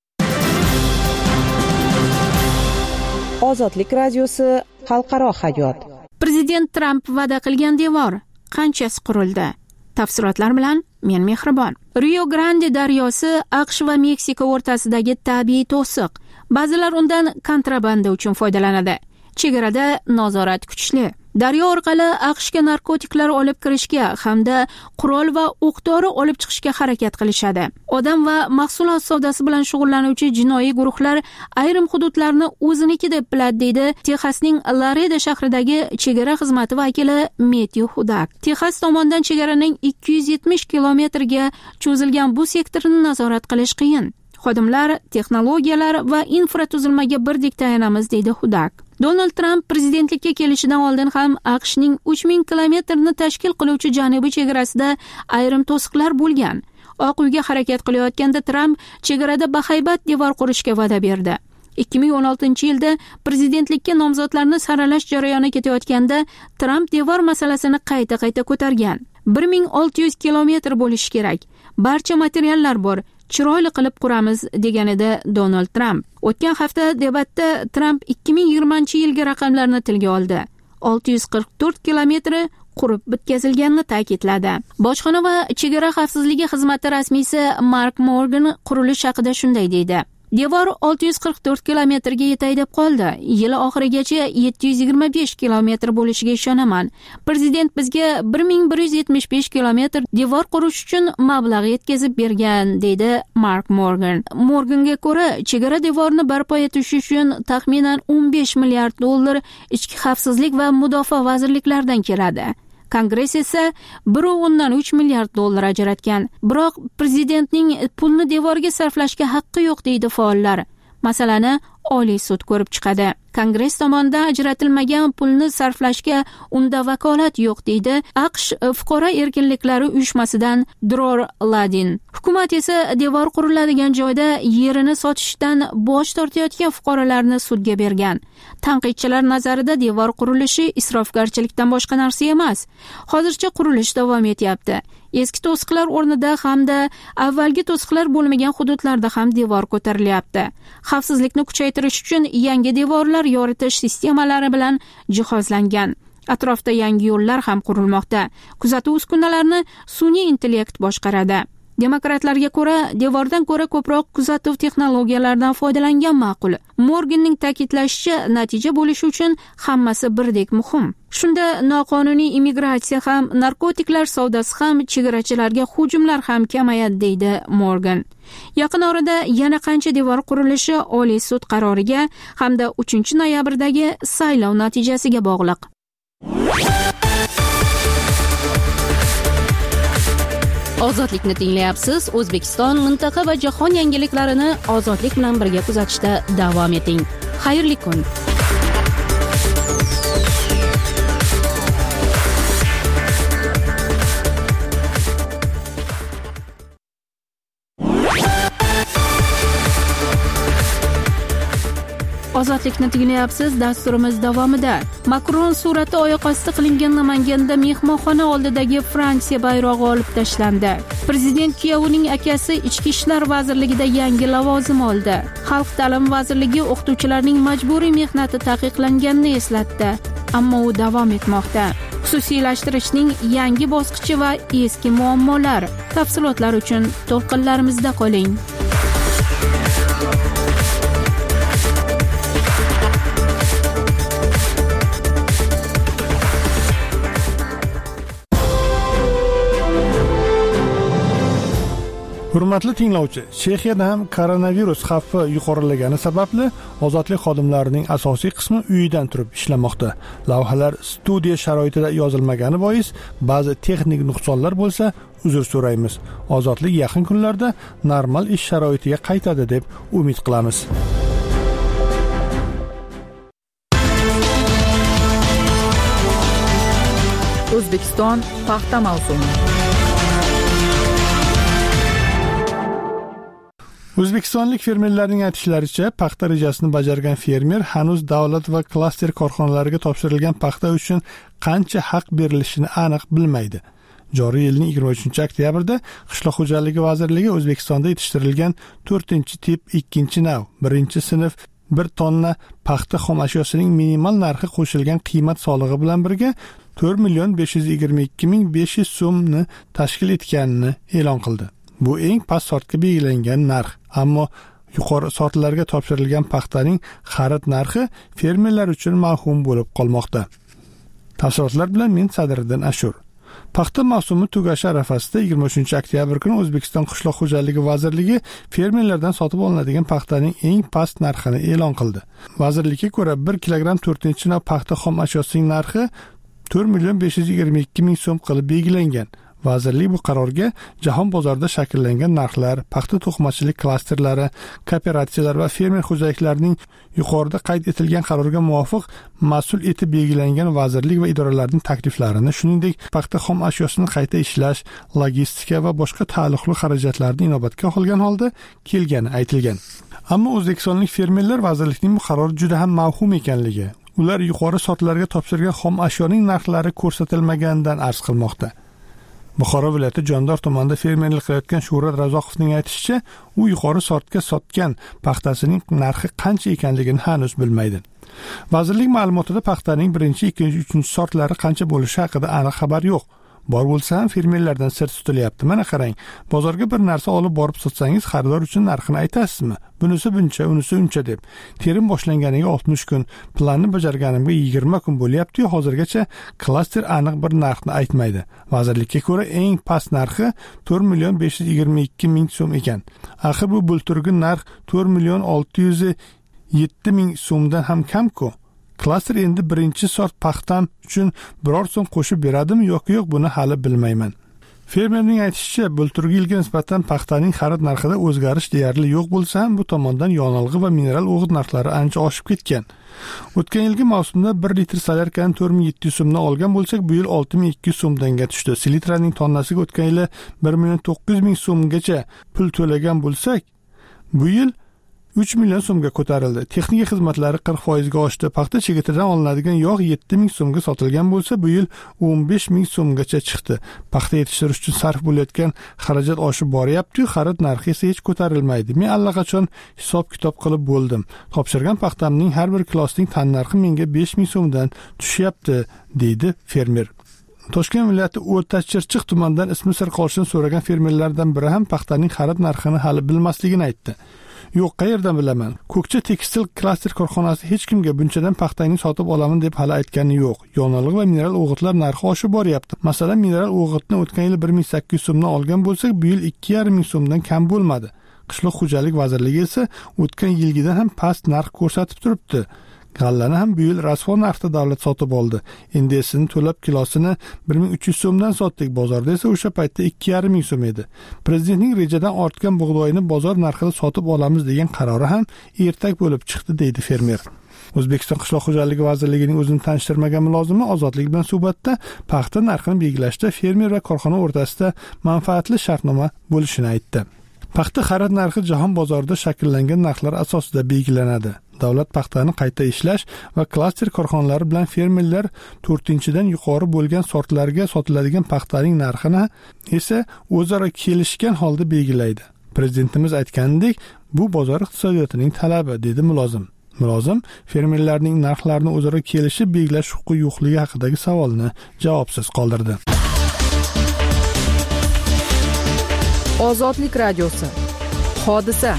Ozodlik radiosi xalqaro hayot. Prezident Tramp va'da qilgan devor qanchasi qurildi? Tafsilotlar bilan men Mehribon. Rio Grande daryosi AQSh va Meksika o'rtasidagi tabiiy to'siq. Ba'zilar undan kontrabanda uchun foydalanadi. Chegarada nazorat kuchli. Daryo orqali AQShga narkotiklar olib kirishga hamda qurol va o'q-dori olib chiqishga harakat qilishadi. Odam va mahsulot savdosi bilan shug'ullanuvchi jinoiy guruhlar ayrim hududlarni o'ziniki deb biladi, deydi Texasning Laredo shahridagi chegara xizmati vakili Matthew Hudak. Texas tomonidan chegaraning 270 kilometrga cho'zilgan bu sektorni nazorat qilish qiyin. Xodimlar, texnologiyalar va infratuzilmaga birdek tayanamiz, deydi Hudak. Donald Trump prezidentlikka kelishidan oldin ham AQShning 3000 kilometrni tashkil qiluvchi janubiy chegarasida ayrim to'siqlar bo'lgan. Oq uyga harakat qilayotganda Trump chegarada bahaybat devor qurishga va'da berdi. 2016-yilda prezidentlikka nomzodlarni saralash jarayoni ketayotganda Trump devor masalasini qayta ko'targan. 1600 kilometr bo'lishi kerak. Barcha materiallar bor. Chiroyli qilib quramiz, degan edi Donald Trump. O'tgan hafta debatda Trump 2020-yilgi raqamlarni tilga oldi. 644 kilometri qurib bitkazilganini ta'kidladi. Bojxona va chegara xavfsizligi xizmati rasmiysi Mark Morgan qurilish haqida shunday deydi. Devor 644 kilometrga yetay deb qoldi. Yil oxirigacha 725 kilometr bo'lishiga ishonaman. Prezident bizga 1175 kilometr devor qurish uchun mablag' yetkazib bergan, deydi Mark Morgan. Morganga ko'ra, chegara devorni barpo etish uchun taxminan 15 milliard dollar ichki xavfsizlik va mudofaa vazirliklaridan keladi. Kongress esa 1.3 milliard dollar ajratgan. Biroq prezidentning pulni devorga sarflashga haqqi yo'q, deydi faollar. masalani Oliy sud ko'rib chiqadi. Kongress tomonidan ajratilmagan pulni sarflashga unda vakolat yo'q, deydi AQSh fuqaro erkinliklari uyushmasidan Dror Ladin. Hukumat esa devor quriladigan joyda yerini sotishdan bosh tortayotgan fuqarolarni sudga bergan. Tanqidchilar nazarida devor qurilishi isrofgarchilikdan boshqa narsa emas. Hozircha qurilish davom etyapti. Eski to'siqlar o'rnida hamda avvalgi to'siqlar bo'lmagan hududlarda ham devor ko'tarilyapti. Xavfsizlikni kuchaytirish uchun yangi devorlar yoritish sistemalari bilan jihozlangan. Atrofda yangi yo'llar ham qurilmoqda. Kuzatuv uskunalarini sun'iy intellekt boshqaradi. Demokratlarga ko'ra, devordan ko'ra ko'proq kuzatuv texnologiyalaridan foydalangan ma'qul. Morganning ta'kidlashicha, natija bo'lishi uchun hammasi birdek muhim. Shunda noqonuniy immigratsiya ham, narkotiklar savdosi ham, chegarachilarga hujumlar ham kamayadi, deydi Morgan. Yaqin orada yana qancha devor qurilishi Oliy sud qaroriga hamda 3-noyabrdagi saylov natijasiga bog'liq. Ozodlikni tinglayapsiz. O'zbekiston, mintaqa va jahon yangiliklarini ozodlik bilan birga kuzatishda davom eting. Xayrli kun. Ozodlikni tinglayapsiz. Dasturimiz davomida Makron surati oyoq osti qilingan Namanganda mehmonxona oldidagi Fransiya bayrog'i olib tashlandi. Prezident kuyovining akasi Ichki ishlar vazirligida yangi lavozim oldi. Xalq ta'limi vazirligi o'qituvchilarning majburiy mehnati taqiqlanganini eslatdi, ammo u davom etmoqda. Xususiylashtirishning yangi bosqichi va eski muammolar. Tafsilotlar uchun to'lqinlarimizda qoling. Hurmatli tinglovchi, Chexiyada ham koronavirus xavfi yuqorilagani sababli ozodlik xodimlarining asosiy qismi uyidan turib ishlamoqda. Lavhalar studiya sharoitida yozilmagani bois ba'zi texnik nuqsonlar bo'lsa, uzr so'raymiz. Ozodlik yaqin kunlarda normal ish sharoitiga qaytadi deb umid qilamiz. O'zbekiston paxta mavsumi. O'zbekistonlik fermerlarning aytishlaricha, paxta rejasini bajargan fermer hanuz davlat va klaster korxonalariga topshirilgan paxta uchun qancha haq berilishini aniq bilmaydi. Joriy yilning 23-oktyabrda Qishloq xo'jaligi vazirligi O'zbekistonda yetishtirilgan 4-tip 2-nav 1-sinf 1 tonna paxta xom ashyosining minimal narxi qo'shilgan qiymat solig'i bilan birga 4,522,500 so'mni tashkil etganini e'lon qildi. Bu eng past sortga belgilangan narx, ammo yuqori sortlarga topshirilgan paxtaning xarid narxi fermerlar uchun mavhum bo'lib qolmoqda. Tafsilotlar bilan men Sadriddin Ashur. Paxta mavsumi tugashi arafasida 23-oktyabr kuni O'zbekiston Qishloq xo'jaligi vazirligi fermerlardan sotib olinadigan paxtaning eng past narxini e'lon qildi. Vazirlikka ko'ra 1 kilogramm 4-nav paxta xom ashyosining narxi 4,522,000 so'm qilib belgilangan. Vazirlik bu qarorga jahon bozorida shakllangan narxlar, paxta to'qimachilik klasterlari, kooperatsiyalar va fermer xo'jaliklarining yuqorida qayd etilgan qarorga muvofiq mas'ul etib belgilangan vazirlik va idoralarning takliflarini, shuningdek, paxta xom ashyosini qayta ishlash, logistika va boshqa taalluqli xarajatlarni inobatga olgan holda kelgani aytilgan. Ammo o'zbekistonlik fermerlar vazirlikning bu qarori juda ham mavhum ekanligi, ular yuqori sortlarga topshirgan xom ashyoning narxlari ko'rsatilmaganidan arz qilmoqda. Buxoro viloyati Jondor tumanida fermerlik qilayotgan Shuhrat Razoqovning aytishicha, u yuqori sortga sotgan paxtasining narxi qancha ekanligini hanuz bilmaydi. Vazirlik ma'lumotida paxtaning 1, 2, 3 sortlari qancha bo'lishi haqida aniq xabar yo'q. Bor bo'lsa ham fermerlardan sir tutilyapti. Mana qarang, bozorga bir narsa olib borib sotsangiz, xaridor uchun narxini aytasizmi? Bunisi buncha, unisi uncha deb. Terim boshlanganiga 60 kun, planni bajarganimga 20 kun bo'lyapti-yu, hozirgacha klaster aniq bir narxni aytmaydi. Vazirlikka ko'ra eng past narxi 4,522,000 so'm ekan. Axir bu bulturgi narx 4,607,000 so'mdan ham kam-ku. Klaster endi 1-sort paxtam uchun biror so'm qo'shib beradimi yoki yo'q, buni hali bilmayman. Fermerning aytishicha, bulturgi yilga nisbatan paxtaning xarid narxida o'zgarish deyarli yo'q bo'lsa ham, bu tomondan yonilg'i va mineral o'g'it narxlari ancha oshib ketgan. O'tgan yilgi mavsumda 1 litr solyarkani 4700 so'mdan olgan bo'lsak, bu yil 6200 so'mdanga tushdi. Selitraning tonnasiga o'tgan yili 1,900,000 so'mgacha pul to'lagan bo'lsak, bu yil 3 million so'mga ko'tarildi. Texnika xizmatlari 40% ga oshdi. Paxta chigitidan olinadigan yog' 7000 so'mga sotilgan bo'lsa, bu yil 15000 so'mgacha chiqdi. Paxta yetishtirish uchun sarf bo'layotgan xarajat oshib boryapti, xarid narxi esa hech ko'tarilmaydi. Men allaqachon hisob-kitob qilib bo'ldim. Topshirgan paxtamning har bir kilosining tan narxi menga 5000 so'mdan tushyapti, deydi fermer. Toshkent viloyati O'tachirchiq tumanidan ismi sir qolishini so'ragan fermerlardan biri ham paxtaning xarid narxini hali bilmasligini aytdi. Yo'q, qayerdan bilaman? Ko'kcha tekstil klaster korxonasi hech kimga bunchadan paxtangni sotib olaman deb hali aytgani yo'q. Yonilg'i va mineral o'g'itlar narxi oshib boryapti. Masalan, mineral o'g'itni o'tgan yil 1800 so'mdan olgan bo'lsak, bu yil 2500 so'mdan kam bo'lmadi. Qishloq xo'jalik vazirligi esa o'tgan yilgidan ham past narx ko'rsatib turibdi. G'allani ham bu yil rasvo narxda davlat sotib oldi. Endi esini to'lab kilosini 1300 so'mdan sotdik. Bozorda esa o'sha paytda 2500 so'm edi. Prezidentning rejadan ortgan bug'doyni bozor narxida sotib olamiz degan qarori ham ertak bo'lib chiqdi, deydi fermer. O'zbekiston Qishloq xo'jaligi vazirligining o'zini tanishtirmagan mulozimi Ozodlik bilan suhbatda paxta narxini belgilashda fermer va korxona o'rtasida manfaatli shartnoma bo'lishini aytdi. Paxta xarid narxi jahon bozorida shakllangan narxlar asosida belgilanadi. Davlat paxtani qayta ishlash va klaster korxonalari bilan fermerlar 4-dan yuqori bo'lgan sortlarga sotiladigan paxtaning narxini esa o'zaro kelishgan holda belgilaydi. Prezidentimiz aytganidek, bu bozor iqtisodiyotining talabi, dedi mulozim. Mulozim fermerlarning narxlarini o'zaro kelishib belgilash huquqi yo'qligi haqidagi savolni javobsiz qoldirdi. Ozodlik radiosi. Hodisa.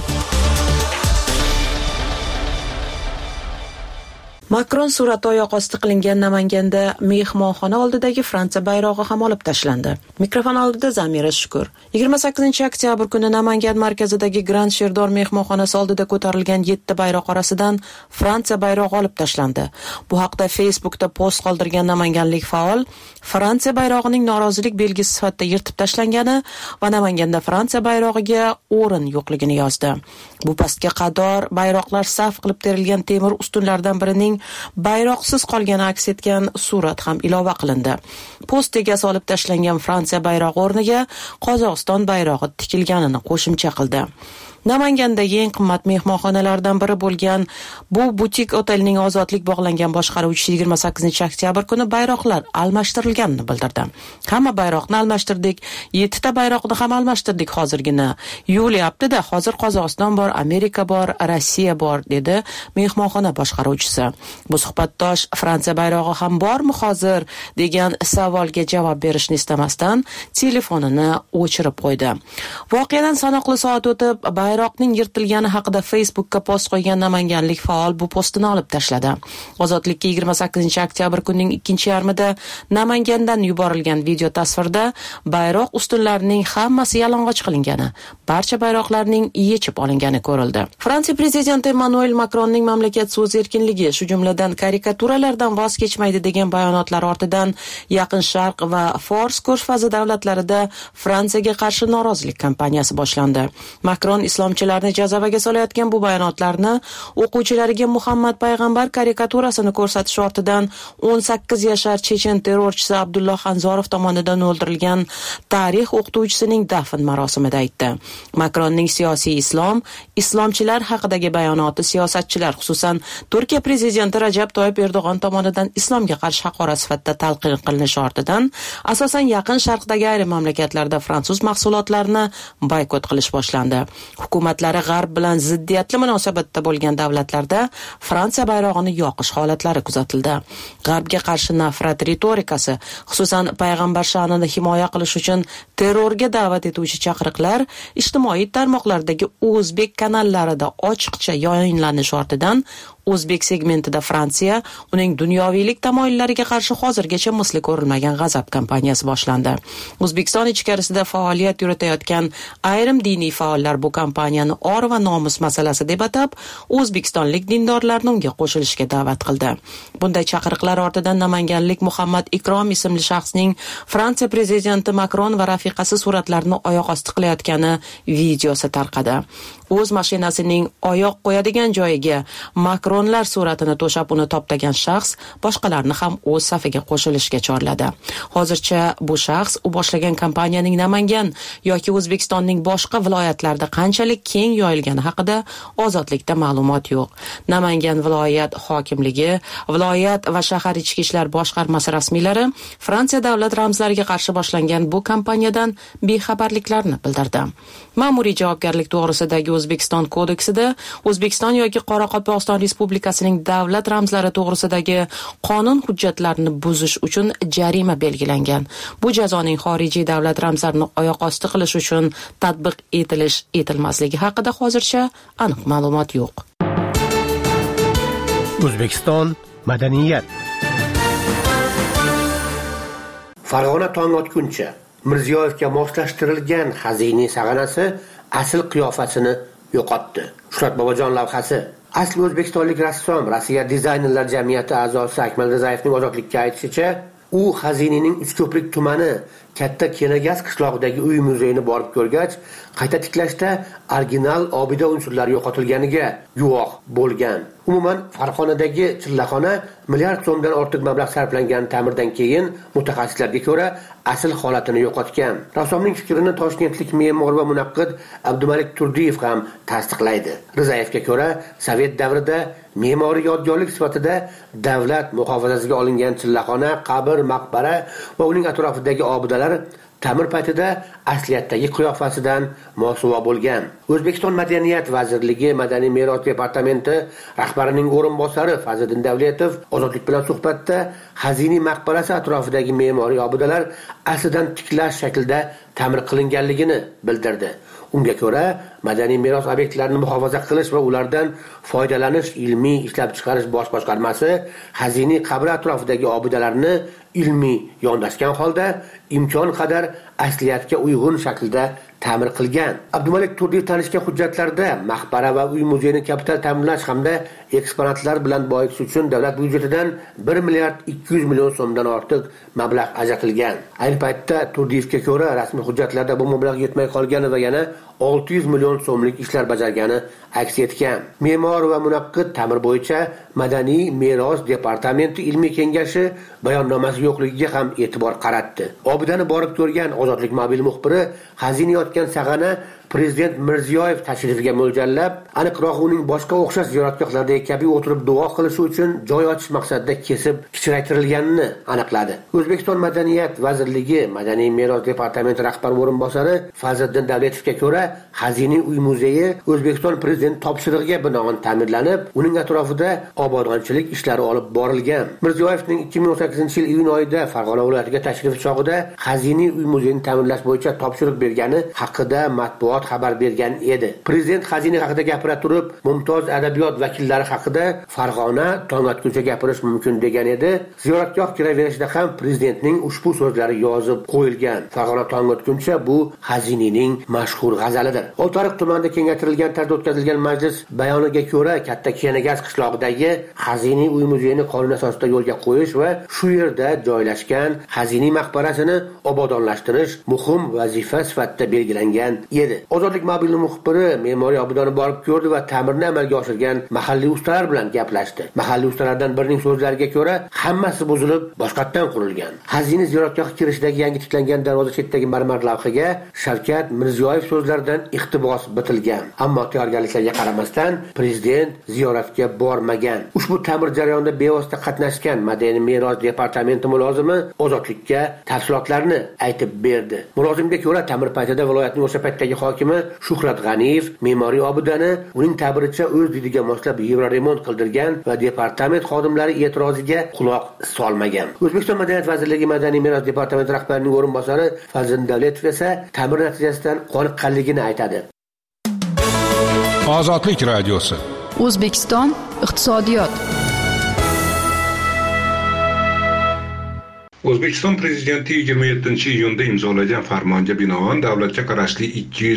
Makron surati oyoq osti qilingan Namanganda mehmonxona oldidagi Fransiya bayrog'i ham olib tashlandi. Mikrofon oldida Zamira Shukur. 28-oktyabr kuni Namangan markazidagi Grand Sherdor mehmonxonasi oldida ko'tarilgan 7 bayroq orasidan Fransiya bayrog'i olib tashlandi. Bu haqda Facebookda post qoldirgan namanganlik faol Fransiya bayrog'ining norozilik belgisi sifatida yirtib tashlangani va Namanganda Fransiya bayrog'iga o'rin yo'qligini yozdi. Bu pastga qadar bayroqlar saf qilib terilgan temir ustunlardan birining bayroqsiz qolgani aks etgan surat ham ilova qilindi. Post egasi olib tashlangan Fransiya bayrog'i o'rniga Qozog'iston bayrog'i tikilganini qo'shimcha qildi. Namangandagi eng qimmat mehmonxonalardan biri bo'lgan bu butik otelning Ozodlik bog'langan boshqaruvchisi 28-oktyabr kuni bayroqlar almashtirilganini bildirdi. Hamma bayroqni almashtirdik, 7 ta bayroqni ham almashtirdik hozirgina. Yulyapti-da, hozir Qozog'iston bor, Amerika bor, Rossiya bor, dedi mehmonxona boshqaruvchisi. Bu suhbatdosh Fransiya bayrog'i ham bormi hozir degan savolga javob berishni istamasdan telefonini o'chirib qo'ydi. Voqeadan sanoqli soat o'tib bayroqning yirtilgani haqida Facebookka post qo'ygan namanganlik faol bu postini olib tashladi. Ozodlikka 28-oktyabr kunining 2-yarmida Namangandan yuborilgan video tasvirda bayroq ustunlarining hammasi yalang'och qilingani, barcha bayroqlarning yechib olingani ko'rildi. Fransiya prezidenti Emmanuel Macronning mamlakat so'z erkinligi, shu jumladan karikaturalardan voz kechmaydi degan bayonotlari ortidan Yaqin Sharq va Fors ko'rfazi davlatlarida Fransiyaga qarshi norozilik kampaniyasi boshlandi. Macron islomchilarni jazavaga solayotgan bu bayonotlarni o'quvchilariga Muhammad payg'ambar karikaturasini ko'rsatish ortidan 18 yashar chechen terrorchisi Abdulloh Xanzorov tomonidan o'ldirilgan tarix o'qituvchisining dafn marosimida aytdi. Macronning siyosiy islom, islomchilar haqidagi bayonoti siyosatchilar, xususan Turkiya prezidenti Rajab Toyyib Erdo'g'on tomonidan islomga qarshi haqorat sifatida talqin qilinishi ortidan asosan Yaqin Sharqdagi ayrim mamlakatlarda fransuz mahsulotlarini boykot qilish boshlandi. Hukumatlari g'arb bilan ziddiyatli munosabatda bo'lgan davlatlarda Fransiya bayrog'ini yoqish holatlari kuzatildi. G'arbga qarshi nafrat ritorikasi, xususan payg'ambar sha'nini himoya qilish uchun terrorga da'vat etuvchi chaqiriqlar ijtimoiy tarmoqlardagi o'zbek kanallarida ochiqcha yayinlanish ortidan O'zbek segmentida Fransiya, uning dunyoviylik tamoyillariga qarshi hozirgacha misli ko'rilmagan g'azab kampaniyasi boshlandi. O'zbekiston ichkarisida faoliyat yuritayotgan ayrim diniy faollar bu kampaniyani or va nomus masalasi deb atab, o'zbekistonlik dindorlarni unga qo'shilishga da'vat qildi. Bunday chaqiriqlar ortidan namanganlik Muhammad Ikrom ismli shaxsning Fransiya prezidenti Makron va rafiqasi suratlarini oyoq osti qilayotgani videosi tarqadi. O'z mashinasining oyoq qo'yadigan joyiga Makronlar suratini to'shab uni toptagan shaxs boshqalarni ham o'z safiga qo'shilishga chorladi. Hozircha bu shaxs u boshlagan kampaniyaning Namangan yoki O'zbekistonning boshqa viloyatlarida qanchalik keng yoyilgani haqida ozodlikda ma'lumot yo'q. Namangan viloyat hokimligi, viloyat va shahar ichki ishlar boshqarmasi rasmiylari Fransiya davlat ramzlariga qarshi boshlangan bu kampaniyadan bexabarliklarini bildirdi. Ma'muriy javobgarlik to'g'risidagi O'zbekiston kodeksida O'zbekiston yoki Qoraqalpog'iston Respublikasining davlat ramzlari to'g'risidagi qonun hujjatlarini buzish uchun jarima belgilangan. Bu jazoning xorijiy davlat ramzlarini oyoq osti qilish uchun tatbiq etilmasligi haqida hozircha aniq ma'lumot yo'q. O'zbekiston madaniyat. Farg'ona tong otguncha Mirziyoyevga moslashtirilgan xaziniy sag'anasi asl qiyofasini yo'qotdi. Shuhrat Bobojon lavhasi. Asli o'zbekistonlik rassom, Rossiya dizaynerlar jamiyati a'zosi Akmal Rizayevning ozodlikka aytishicha, u xazinining Uchko'prik tumani Katta Kenagaz qishlog'idagi uy muzeyini borib ko'rgach, qayta tiklashda original obida unsurlari yo'qotilganiga guvoh bo'lgan. Umuman Farg'onadagi chillaxona milliard so'mdan ortiq mablag' sarflangan ta'mirdan keyin mutaxassislarga ko'ra asl holatini yo'qotgan. Rassomning fikrini toshkentlik me'mor va munaqqid Abdumalik Turdiyev ham tasdiqlaydi. Rizayevga ko'ra, Sovet davrida me'moriy yodgorlik sifatida davlat muhofazasiga olingan chillaxona, qabr, maqbara va uning atrofidagi obidalar ta'mir paytida asliyatdagi qiyofasidan mosuvo bo'lgan. O'zbekiston Madaniyat vazirligi Madaniy meros departamenti rahbarining o'rinbosari Fazliddin Davletov Ozodlik bilan suhbatda xaziniy maqbarasi atrofidagi me'moriy obidalar aslidan tiklash shaklida ta'mir qilinganligini bildirdi. Unga ko'ra, madaniy meros obyektlarini muhofaza qilish va ulardan foydalanish ilmiy ishlab chiqarish bosh boshqarmasi xaziniy qabr atrofidagi obidalarni ilmiy yondashgan holda imkon qadar asliyatga uyg'un shaklda ta'mir qilgan. Abdumalik Turdiyev tanishgan hujjatlarda maqbara va uy muzeyini kapital ta'mirlash hamda eksponatlar bilan boyitish uchun davlat byudjetidan 1 milliard 200 million so'mdan ortiq mablag' ajratilgan. Ayni paytda Turdiyevga ko'ra rasmiy hujjatlarda bu mablag' yetmay qolgani va yana 600 million so'mlik ishlar bajargani aks etgan. Me'mor va munaqqid ta'mir bo'yicha Madaniy meros departamenti ilmiy kengashi bayonnomasi yo'qligiga ham e'tibor qaratdi. Obidani borib ko'rgan Ozodlik mobil muxbiri xazina yotgan sag'ana Prezident Mirziyoyev tashrifiga mo'ljallab, aniqroq uning boshqa o'xshash ziyoratgohlardagi kabi o'tirib duo qilishi uchun joy ochish maqsadida kesib kichraytirilganini aniqladi. O'zbekiston Madaniyat vazirligi Madaniy meros departamenti rahbar o'rinbosari Fazliddin Davletovga ko'ra, xaziniy uy muzeyi O'zbekiston prezidenti topshirig'iga binoan ta'mirlanib, uning atrofida obodonchilik ishlari olib borilgan. Mirziyoyevning 2018-yil iyun oyida Farg'ona viloyatiga tashrifi chog'ida xaziniy uy muzeyini ta'mirlash bo'yicha topshiriq bergani haqida matbuot xabar bergan edi. Prezident xazina haqida gapira turib, mumtoz adabiyot vakillari haqida Farg'ona tong otguncha gapirish mumkin degan edi. Ziyoratgoh kiraverishida ham prezidentning ushbu so'zlari yozib qo'yilgan. Farg'ona tong otguncha bu xazinining mashhur g'azalidir. Oltiariq tumanida kengaytirilgan tarzda o'tkazilgan majlis bayoniga ko'ra, Katta Kenagaz qishlog'idagi xaziniy uy muzeyini qonun asosida yo'lga qo'yish va shu yerda joylashgan xaziniy maqbarasini obodonlashtirish muhim vazifa sifatida belgilangan edi. Ozodlik mobil muxbiri me'moriy obidani borib ko'rdi va ta'mirni amalga oshirgan mahalliy ustalar bilan gaplashdi. Mahalliy ustalardan birining so'zlariga ko'ra, hammasi buzilib, boshqatdan qurilgan. Xazina ziyoratgohi kirishidagi yangi tiklangan darvoza chetidagi marmar lavhaga Shavkat Mirziyoyev so'zlaridan iqtibos bitilgan. Ammo tayyorgarliklarga qaramasdan prezident ziyoratga bormagan. Ushbu ta'mir jarayonida bevosita qatnashgan Madaniy meros departamenti mulozimi Ozodlikka tafsilotlarni aytib berdi. Mulozimga ko'ra, ta'mir paytida viloyatning o'sha paytdagi hokimi Shuhrat G'aniyev me'moriy obidani uning ta'biricha o'z didiga moslab remont qildirgan va departament xodimlari e'tiroziga quloq solmagan. O'zbekiston Madaniyat vazirligi Madaniy meros departamenti rahbarining o'rinbosari Fazliddin Davletov esa ta'mir natijasidan qoniqqanligini aytadi. Ozodlik radiosi. O'zbekiston iqtisodiyot. O'zbekiston Prezidenti 27-iyunda imzolagan farmonga binoan davlatga qarashli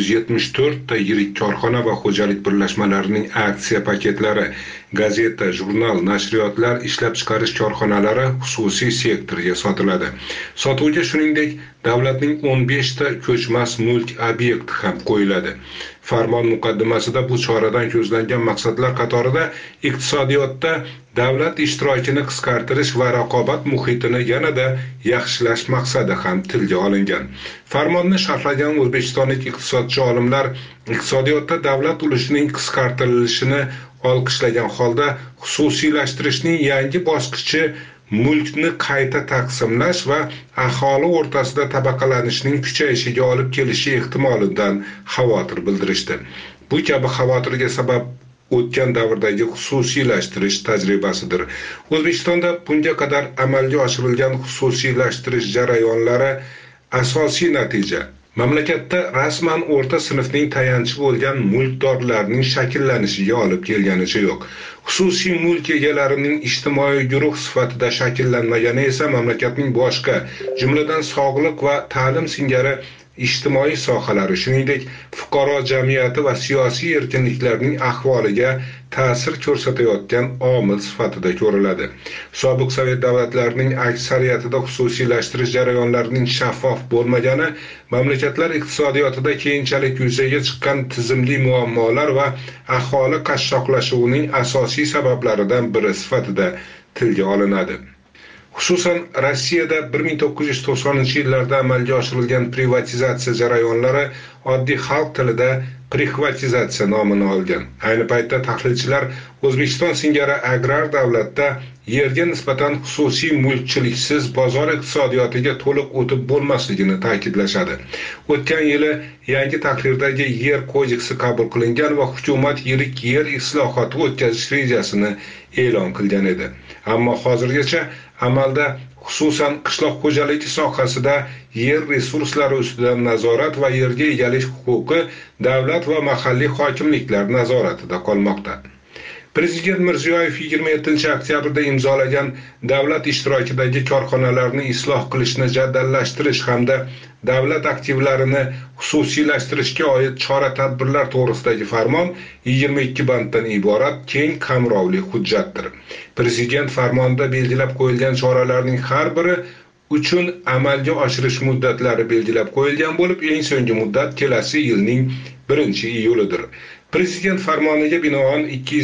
274 ta yirik korxona va xo'jalik birlashmalarining aksiya paketlari, gazeta, jurnal, nashriyotlar, ishlab chiqarish korxonalari xususiy sektorga sotiladi. Sotuvga shuningdek davlatning 15 ta ko'chmas mulk obyekti ham qo'yiladi. Farmon muqaddimasida bu choradan ko'zlangan maqsadlar qatorida iqtisodiyotda davlat ishtirokini qisqartirish va raqobat muhitini yanada yaxshilash maqsadi ham tilga olingan. Farmonni sharhlagan o'zbekistonlik iqtisodchi olimlar iqtisodiyotda davlat ulushining qisqartirilishini olqishlagan holda xususiylashtirishning yangi bosqichi mulkni qayta taqsimlash va aholi o'rtasida tabaqalanishning kuchayishiga olib kelishi ehtimolidan xavotir bildirishdi. Bu kabi xavotirga sabab o'tgan davrdagi xususiylashtirish tajribasidir. O'zbekistonda bunga qadar amalga oshirilgan xususiylashtirish jarayonlari asosiy natija mamlakatda rasman o'rta sinfning tayanchi bo'lgan mulkdorlarning shakllanishiga olib kelganicha yo'q. Xususiy mulk egalarining ijtimoiy guruh sifatida shakllanmagani esa mamlakatning boshqa, jumladan sog'liq va ta'lim singari ijtimoiy sohalari, shuningdek fuqaro jamiyati va siyosiy erkinliklarning ahvoliga ta'sir ko'rsatayotgan omil sifatida ko'riladi. Sobiq Sovet davlatlarining aksariyatida xususiylashtirish jarayonlarining shaffof bo'lmagani mamlakatlar iqtisodiyotida keyinchalik yuzaga chiqqan tizimli muammolar va aholi qashshoqlashuvining asosiy sabablaridan biri sifatida tilga olinadi. Xususan Rossiyada 1990-yillarda amalga oshirilgan privatizatsiya jarayonlari oddiy xalq tilida prixvatizatsiya nomini olgan. Ayni paytda tahlilchilar O'zbekiston singari agrar davlatda yerga nisbatan xususiy mulkchiliksiz bozor iqtisodiyotiga to'liq o'tib bo'lmasligini ta'kidlashadi. O'tgan yili yangi tahrirdagi yer kodeksi qabul qilingan va hukumat yirik yer islohoti o'tkazish rejasini e'lon qilgan edi. Ammo hozirgacha amalda xususan qishloq xo'jaligi sohasida yer resurslari ustidan nazorat va yerga egalik huquqi davlat va mahalliy hokimliklar nazoratida qolmoqda. Prezident Mirziyoyev 27-oktyabrda imzolagan davlat ishtirokidagi korxonalarni isloh qilishni jadallashtirish hamda davlat aktivlarini xususiylashtirishga oid chora-tadbirlar to'g'risidagi farmon 22 banddan iborat keng qamrovli hujjatdir. Prezident farmonida belgilab qo'yilgan choralarning har biri uchun amalga oshirish muddatlari belgilab qo'yilgan bo'lib, eng so'nggi muddat kelasi yilning 1-iyulidir. Prezident farmoniga binoan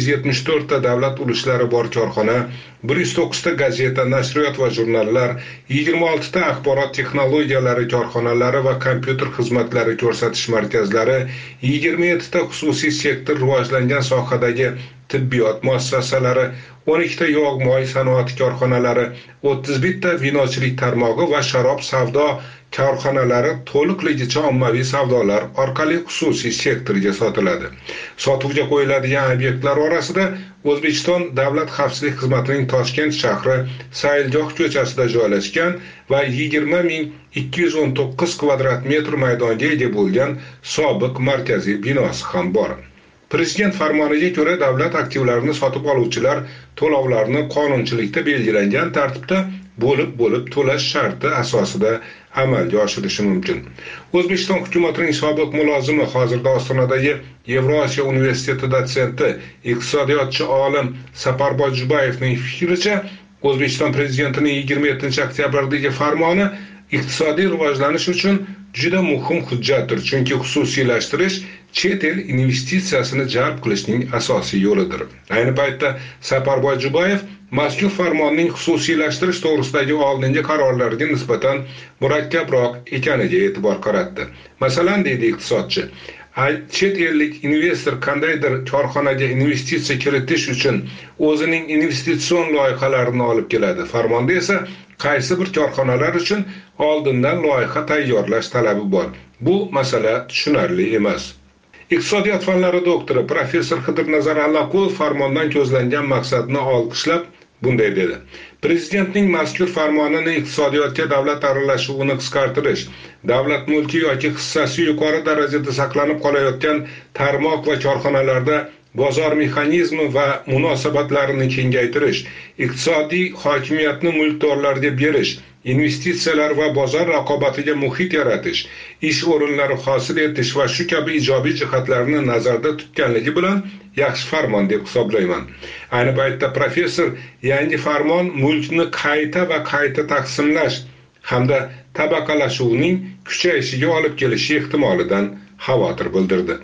274 ta davlat ulushlari bor korxona, 109 ta gazeta, nashriyot va jurnallar, 26 ta axborot texnologiyalari korxonalari va kompyuter xizmatlari ko'rsatish markazlari, 27 ta xususiy sektor rivojlangan sohadagi tibbiyot muassasalari, 12 ta yog'-moy sanoati korxonalari, 31 ta vinochilik tarmog'i va sharob savdo korxonalari to'liqligicha ommaviy savdolar orqali xususiy sektorga sotiladi. Sotuvga qo'yiladigan obyektlar orasida O'zbekiston Davlat xavfsizlik xizmatining Toshkent shahri Sayilgoh ko'chasida joylashgan va 20.219 kvadrat metr maydonga ega bo'lgan sobiq markaziy binosi ham bor. Prezident farmoniga ko'ra davlat aktivlarini sotib oluvchilar to'lovlarni qonunchilikda belgilangan tartibda bo'lib to'lash sharti asosida amalga oshirishi mumkin. O'zbekiston hukumatining sobiq mulozimi, hozirda Ostonadagi Yevrosiyo universiteti dotsenti, iqtisodiyotchi olim Saparboy Jubayevning fikricha, O'zbekiston prezidentining 27-oktyabrdagi farmoni iqtisodiy rivojlanish uchun juda muhim hujjatdir, chunki xususiylashtirish chet el investitsiyasini jalb qilishning asosiy yo'lidir. Ayni paytda Saparboy Jubayev mazkur farmonning xususiylashtirish to'g'risidagi oldingi qarorlarga nisbatan murakkabroq ekaniga e'tibor qaratdi. Masalan, deydi iqtisodchi, chet ellik investor qandaydir korxonaga investitsiya kiritish uchun o'zining investitsion loyihalarini olib keladi. Farmonda esa qaysi bir korxonalar uchun oldindan loyiha tayyorlash talabi bor. Bu masala tushunarli emas. Iqtisodiyot fanlari doktori professor Xidirnazar Allaqulov farmondan ko'zlangan maqsadni olqishlab bunday dedi: Prezidentning mazkur farmonini iqtisodiyotga davlat aralashuvini qisqartirish, davlat mulki yoki hissasi yuqori darajada saqlanib qolayotgan tarmoq va korxonalarda bozor mexanizmi va munosabatlarini kengaytirish, iqtisodiy hokimiyatni mulkdorlarga berish, investitsiyalar va bozor raqobatiga muhit yaratish, ish o'rinlari hosil etish va shu kabi ijobiy jihatlarni nazarda tutganligi bilan yaxshi farmon deb hisoblayman. Ayni paytda professor yangi farmon mulkni qayta taqsimlash hamda tabaqalashuvning kuchayishiga olib kelishi ehtimolidan xavotir bildirdi.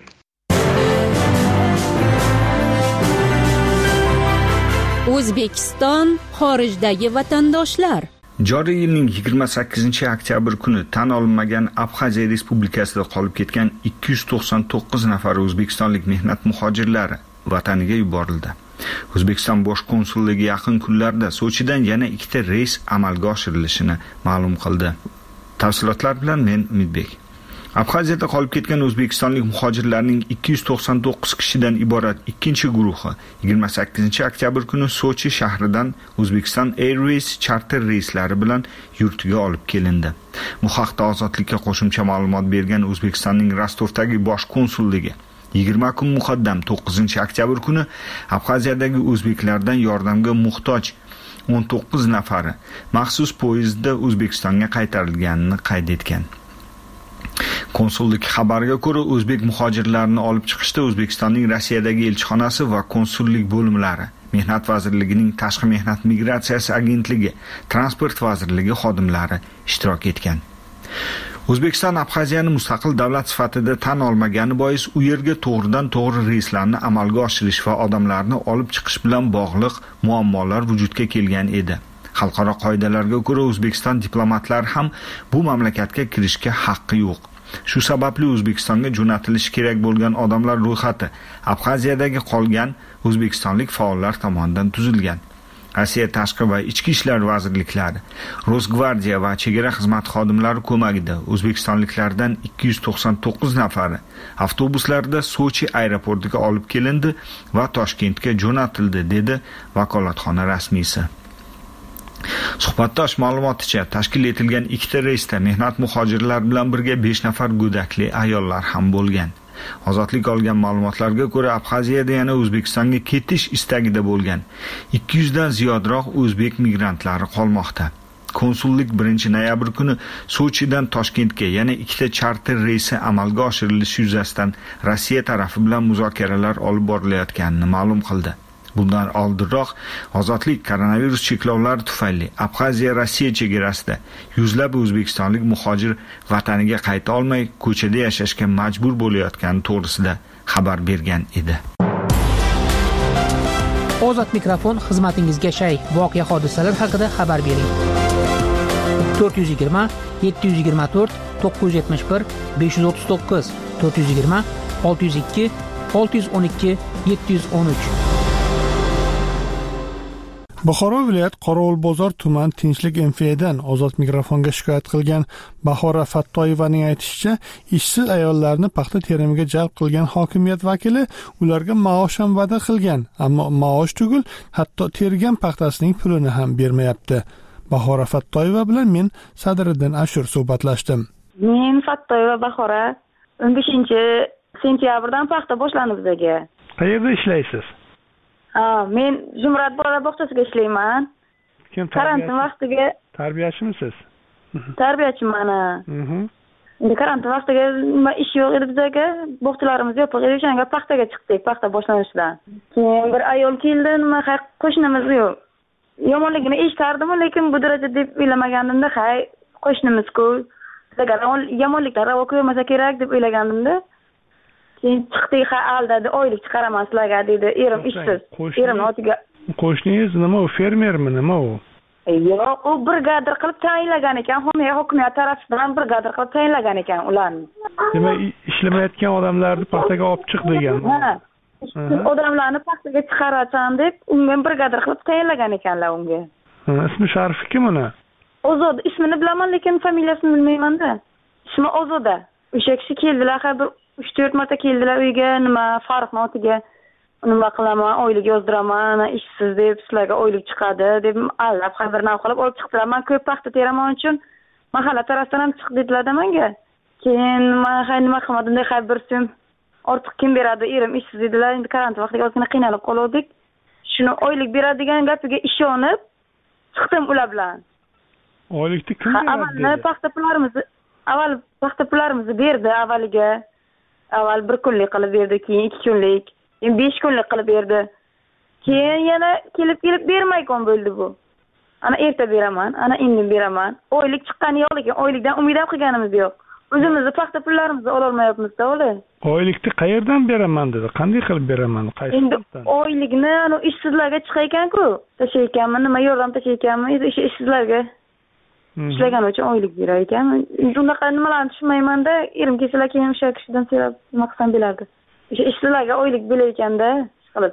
O'zbekiston xorijdagi vatandoshlar. Joriy yilning 28-oktyabr kuni tan olinmagan Abxaziya Respublikasida qolib ketgan 299 nafar o'zbekistonlik mehnat muhojirlari vataniga yuborildi. O'zbekiston bosh konsulligi yaqin kunlarda Sochidan yana 2 reys amalga oshirilishini ma'lum qildi. Tafsilotlar bilan men Umidbek. Abxaziyada qolib ketgan o'zbekistonlik muhojirlarning 299 kishidan iborat ikkinchi guruhi 28-oktyabr kuni Sochi shahridan Uzbekistan Airways charter reyslari bilan yurtiga olib kelindi. Bu haqda Ozodlikka qo'shimcha ma'lumot bergan O'zbekistonning Rostovdagi bosh konsulligi 20 kun muqaddam 9-oktyabr kuni Abxaziyadagi o'zbeklardan yordamga muhtoj 19 nafari maxsus poyezdda O'zbekistonga qaytarilganini qayd etgan. Konsullik xabariga ko'ra, o'zbek muhojirlarini olib chiqishda O'zbekistonning Rossiyadagi elchixonasi va konsullik bo'limlari, Mehnat vazirligining Tashqi mehnat migratsiyasi agentligi, Transport vazirligi xodimlari ishtirok etgan. O'zbekiston Abxaziyani mustaqil davlat sifatida tan olmagani bois u yerga to'g'ridan-to'g'ri reyslarni amalga oshirish va odamlarni olib chiqish bilan bog'liq muammolar vujudga kelgan edi. Xalqaro qoidalarga ko'ra O'zbekiston diplomatlari ham bu mamlakatga kirishga haqqi yo'q. Shu sababli O'zbekistonga jo'natilishi kerak bo'lgan odamlar ro'yxati Abxaziyadagi qolgan o'zbekistonlik faollar tomonidan tuzilgan. Rossiya tashqi va ichki ishlar vazirliklari, Rosgvardiya va chegara xizmati xodimlari ko'magida o'zbekistonliklardan 299 nafari avtobuslarda Sochi aeroportiga olib kelindi va Toshkentga jo'natildi, dedi vakolatxona rasmiysi. Suhbatdosh ma'lumoticha, tashkil etilgan 2 reysda mehnat muhojirlar bilan birga 5 nafar go'dakli ayollar ham bo'lgan. Ozodlik olgan ma'lumotlarga ko'ra, Abxaziyada yana O'zbekistonga ketish istagida bo'lgan 200 dan ziyodroq o'zbek migrantlari qolmoqda. Konsullik 1-noyabr kuni Sochidan Toshkentga yana 2 charter reysi amalga oshirilishi yuzasidan Rossiya tarafi bilan muzokaralar olib borilayotganini ma'lum qildi. Bundan oldinroq Ozodlik koronavirus cheklovlari tufayli Abxaziya Rossiya chegarasida yuzlab o'zbekistonlik muhojir vataniga qayta olmay ko'chada yashashga majbur bo'layotgani to'g'risida xabar bergan edi. Ozod mikrofon xizmatingizga shay. Voqea hodisalar haqida xabar bering. 420 724 971 539 420 602 612 713. Buxoro viloyat Qorovulbozor tuman Tinchlik MFdan Ozod mikrofonga shikoyat qilgan Bahora Fattoyevaning aytishicha, ishsiz ayollarni paxta terimiga jalb qilgan hokimiyat vakili ularga maosh ham va'da qilgan, ammo maosh tugul hatto tergan paxtasining pulini ham bermayapti. Bahora Fattoyeva bilan men Sadriddin Ashur suhbatlashdim. Men Fattoyeva Bahora, 15-sentyabrdan paxta boshlandi bizga. Qayerda ishlaysiz? Men Zumrad bolalar bog'chasida ishlayman. Karantin vaqtiga tarbiyachimisiz? Tarbiyachiman. Endi karantin vaqtiga nima ish yo'q edi bizga. Bog'chalarimiz yopiq edi, o'shanga paxtaga chiqdik, paxta boshlanishidan. Keyin bir ayol keldi, nima qo'shnimiz yo'q. Yomonligini eshitardim, lekin bu daraja deb o'ylamagandimda, qo'shnimiz-ku. Sizlarga yomonliklar ravo ko'rmasa kerak deb o'ylagandimda. Keyin chiqdik, aldadi, oylik chiqaraman sizlarga dedi. Erim ishsiz. Erimning otiga. Qo'shningiz nima, u fermermi, nima u? Yo'q, u brigadir qilib tayinlagan ekan, hokimiyat tarafidan brigadir qilib tayinlagan ekan ularni. Demak, ishlamayotgan odamlarni paxtaga olib chiq degan. Odamlarni paxtaga chiqarasan deb unga brigadir qilib tayinlagan ekanlar unga. Ismi sharifi kim uni? Ozod, ismini bilaman, lekin familiyasini bilmayman-da. Ismi Ozoda. O'sha kishi keldilar, bir 3-4 marta keldilar uyga, nima Farruxning otiga nima qilaman, oylik yozdiraman, ishsiz deb sizlarga oylik chiqadi deb allab xabarni qilib olib chiqdilar. Men ko'p paxta teraman uchun mahalla tarafidan ham chiq dedilar menga. Keyin men nima qilmadim deb bir so'm ortiq kim beradi, erim ishsiz edilar, endi karantin vaqtiga ozgina qiynalib qoldik. Shuni oylik beradigan gapiga ishonib chiqdim ular bilan. Oylikni kim beradi? Avval paxta pullarimizni berdi avvaliga. Avval 1 kunlik qilib berdi, keyin 2 kunlik, keyin 5 kunlik qilib berdi. Keyin yana kelib bermaygan bo'ldi bu. Ana erta beraman, ana indin beraman. Oylik chiqqani yo'q, lekin oylikdan umid ham qilganimiz yo'q. O'zimizni paxta pullarimizni ola olmayapmiz-da, o'g'lim. Oylikni qayerdan beraman dedi? Qanday qilib beraman? Endi oylikni ana ishsizlarga chiqaykan-ku, tashaykanmi, nima yordam tashaykanmi, ishsizlarga ishlagan uchun oylik berar ekanman. Unaqa nimalarni tushunmayman-da, erim kelsalar keyin o'sha kishidan so'rab nima qilsam bilardi. O'sha ishsizlarga oylik berar ekanda, qilib.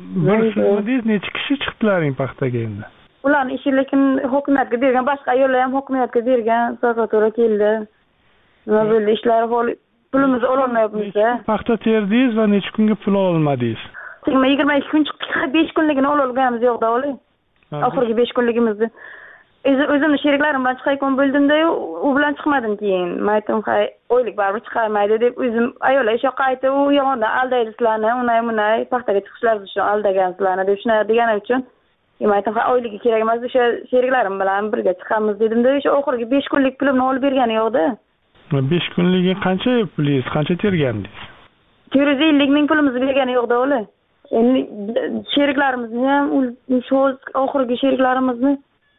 Siz necha kishi chiqdilaring paxtaga endi? Ularni ishi lekin hokimiyatga bergan, boshqa ayollar ham hokimiyatga bergan, prokuratura keldi. Nima bo'ldi, ishlar pulimizni ololmayapmiz-da. Paxta terdingiz va necha kunga pul olmadingiz? 22 kun chiqdi, 5 kunligini ololganimiz yo'q-da, o'g'lim. Oxirgi 5 kunligimizni o'zimni sheriklarim bilan chiqayotgan bo'ldim-da, u bilan chiqmadim keyin. Men aytdim, "Hay, oylik baribir chiqarmaydi" deb o'zim ayollar o'sha qayta u yog'ondan aldaydi sizlarni, unay paxtaga chiqishlaringiz uchun aldagan sizlarni deb shuna deganim uchun men aytdim, "Ha, oyligi kerak emas, o'sha sheriklarim bilan birga chiqamiz" dedim-da, o'sha oxirgi 5 kunlik pulimni olib bergani yo'q-da. 5 kunligi qancha pulingiz, qancha tergandingiz? 450 ming pulimizni bergani yo'q-da, o'g'lim. Endi sheriklarimizni ham, o'sha oxirgi sheriklarimizni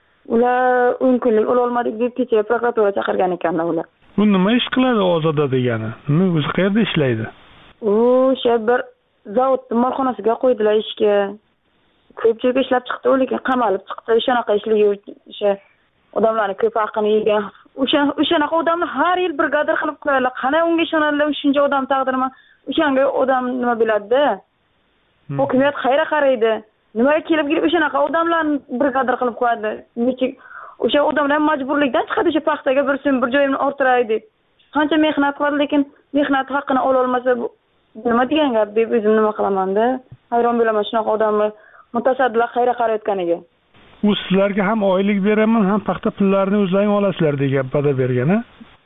ular 10 kunlik ola olmadik deb kecha prokuratura chaqirgan ekanlar ular. Bu nima ish qiladi Ozoda degani? Nima o'zi qayerda ishlaydi? O'sha bir zavodning molxonasiga qo'ydilar ishga. Ko'p joyga ishlab chiqdi, lekin qamalib chiqdi. O'shanaqa ishligi o'sha odamlarning ko'p haqini yegan. O'shanaqa odamni har yil brigadir qilib qo'yadilar. Qanday unga ishonadilar, shuncha odam taqdirimi? O'shanga odam nima biladi-da? Hukumat xayra qaraydi. Nimaga kelib o'shanaqa odamlarni brigadir qilib qo'yadi? O'sha odamlar majburlikdan chiqadi, o'sha paxtaga bir joyimni orttiray deb. Qancha mehnat qiladi, lekin mehnat haqqini ola olmasa nima degan gap deb o'zim nima qilaman-da? Hayron bo'laman shunaqa odamni mutasaddilar xayra qarayotganiga. U sizlarga ham oylik beraman, ham paxta pullarini o'zlaring olasizlar degan va'da bergan-a?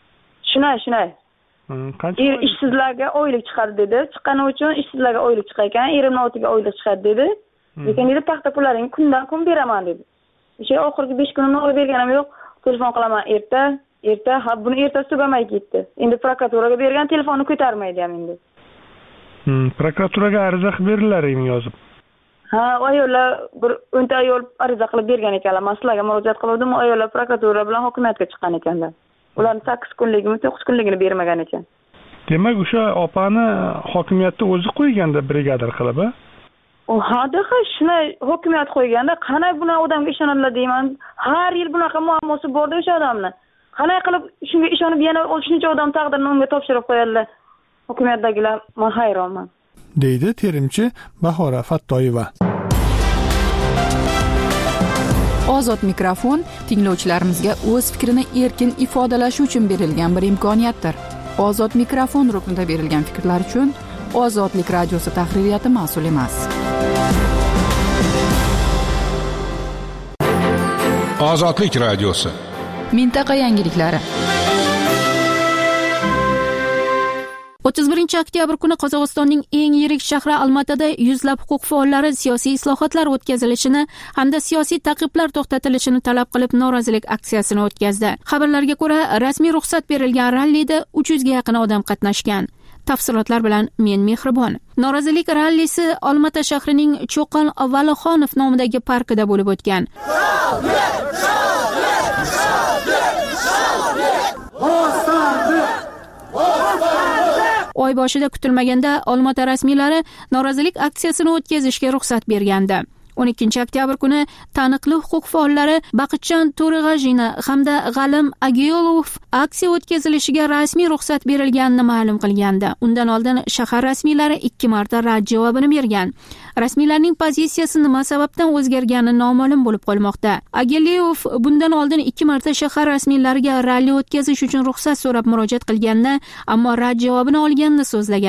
Shunay. Qancha ishsizlarga oylik chiqadi dedi. Chiqqani uchun ishsizlarga oylik chiqar ekan, erimning otiga oylik chiqadi dedi. Lekin dedi paxta pullaringni kundan kun beraman dedi. O'sha oxirgi 5 kunimni olib berganim yo'q. Telefon qilaman erta, ha buni ertasi tugamay ketdi. Endi prokuraturaga bergan telefonni ko'tarmaydi ham endi. Prokuraturaga ariza qilib berilaringmi yozib? Ha, ayollar bir 10 ta ayol ariza qilib bergan ekanlar. Men sizlarga murojaat qildim, ayollar prokuratura bilan hokimiyatga chiqqan ekanlar. Ularning 8 kunligimi, 9 kunligini bermagan ekan. Demak, o'sha opani hokimiyatda o'zi qo'yganda brigadir qilib, ha? Hadaqa shunday hokimiyat qo'yganda, qanday buna odamga ishonadilar deyman. Har yil bunaqa muammosi bor-da o'sha odamni. Qanday qilib shunga ishonib yana shuncha odam taqdirini unga topshirib qo'yadilar? Hokimiyatdagilar, men hayronman. deydi terimchi Bahora Fattoyeva. Ozod mikrofon tinglovchilarimizga o'z fikrini erkin ifodalashi uchun berilgan bir imkoniyatdir. Ozod mikrofon ruknida berilgan fikrlar uchun Ozodlik radiosi tahririyati mas'ul emas. Ozodlik radiosi. Mintaqa yangiliklari. 31 oktyabr kuni Qozog'istonning eng yirik shahri Almatada yuzlab huquq faollari siyosiy islohotlar o'tkazilishini hamda siyosiy ta'qiblar to'xtatilishini talab qilib norozilik aksiyasini o'tkazdi. Xabarlarga ko'ra, rasmiy ruxsat berilgan rallida 300 ga yaqin odam qatnashgan. Tafsilotlar bilan men Mehribon. Norozilik rallisi Olmata shahrining Cho'qon Valixonov nomidagi parkida bo'lib o'tgan. Oy boshida kutilmaganda Olmata rasmiylari norozilik aksiyasini o'tkazishga ruxsat bergandi. 12 oktyabr kuni taniqli huquq faollari Baqitjon To'rig'ajina hamda G'alim Agiyolov aksiya o'tkazilishiga rasmiy ruxsat berilganini ma'lum qilgandi. Undan oldin shahar rasmiylari 2 marta rad javobini bergan. Rasmiylarning pozitsiyasi nima sababdan o'zgargani noma'lum bo'lib qolmoqda. Agiyolov bundan oldin 2 marta shahar rasmiylariga ralli o'tkazish uchun ruxsat so'rab murojaat qilganda, ammo rad javobini olganini so'zlagandi.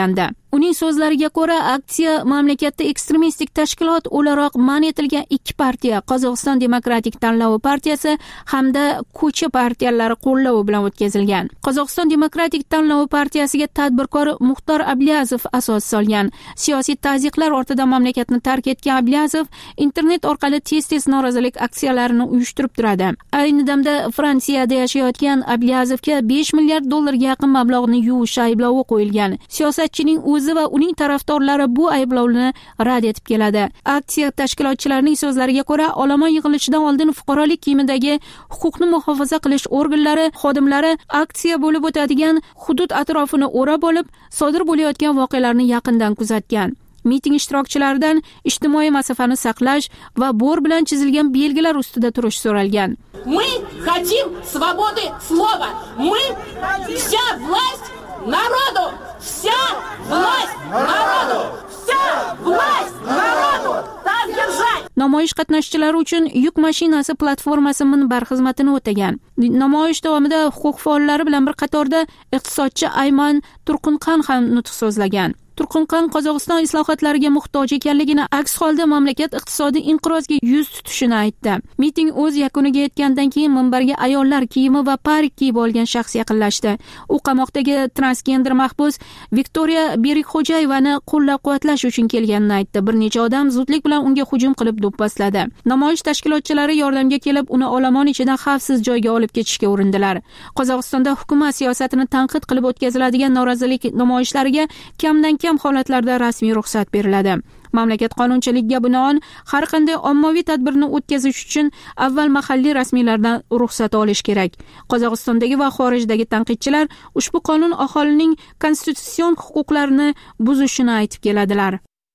Uning so'zlariga ko'ra, aksiya mamlakatda ekstremistik tashkilot o'laroq man etilgan ikki partiya, Qozog'iston Demokratik tanlovi partiyasi hamda ko'cha partiyalari qo'llavi bilan o'tkazilgan. Qozog'iston Demokratik tanlovi partiyasiga tadbirkor Muxtor Abliyazov asos solgan. Siyosiy tazyiqlar ortidan mamlakatni tark etgan Abliyazov internet orqali tez-tez norozilik aksiyalarini uyushtirib turadi. Ayni damda Fransiyada yashayotgan Abliyazovga 5 milliard dollarga yaqin mablag'ni yuvish ayblovi qo'yilgan. Siyosatchining o'zi va uning tarafdorlari bu ayblovni rad etib keladi. Aksiya tashkilotchilarining so'zlariga ko'ra, olomon yig'ilishidan oldin fuqarolik kiyimidagi huquqni muhofaza qilish organlari xodimlari aksiya bo'lib o'tadigan hudud atrofini o'rab olib, sodir bo'layotgan voqealarni yaqindan kuzatgan. Miting ishtirokchilaridan ijtimoiy masofani saqlash va bor bilan chizilgan belgilar ustida turish so'ralgan. Мы хотим свободы слова. Мы вся власть народу. Вся власть народу. Вся власть народу. Так держать. Namoyish qatnashchilari uchun yuk mashinasi platformasi minbar xizmatini o'tagan. Namoyish davomida huquq faollari bilan bir qatorda iqtisodchi Ayman Turqunqan ham nutq so'zlagan. Turqunqan Qozog'iston islohotlariga muhtoj ekanligini, aks holda mamlakat iqtisodiy inqirozga yuz tutishini aytdi. Miting o'z yakuniga yetgandan keyin minbarga ayollar kiyimi va parik kiyib olgan shaxs yaqinlashdi. U qamoqdagi transgender mahbus Viktoriya Berikxo'jayevani qo'llab-quvvatlash uchun kelganini aytdi. Bir necha odam zudlik bilan unga hujum qilib do'pposladi. Namoyish tashkilotchilari yordamga kelib, uni olomon ichidan xavfsiz joyga olib ketishga urindilar. Qozog'istonda hukumat siyosatini tanqid qilib o'tkaziladigan norozilik namoyishlariga kamdan kam holatlarda rasmiy ruxsat beriladi. Mamlakat qonunchiligiga binoan har qanday ommaviy tadbirni o'tkazish uchun avval mahalliy rasmiylardan ruxsat olish kerak. Qozog'istondagi va xorijdagi tanqidchilar ushbu qonun aholining konstitutsion huquqlarini buzishini aytib keladilar.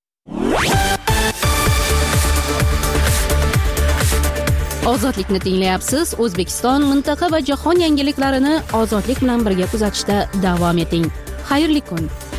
Ozodlikni tinglayapsiz. O'zbekiston, mintaqa va jahon yangiliklarini ozodlik bilan birga kuzatishda davom eting. Xayrli kun.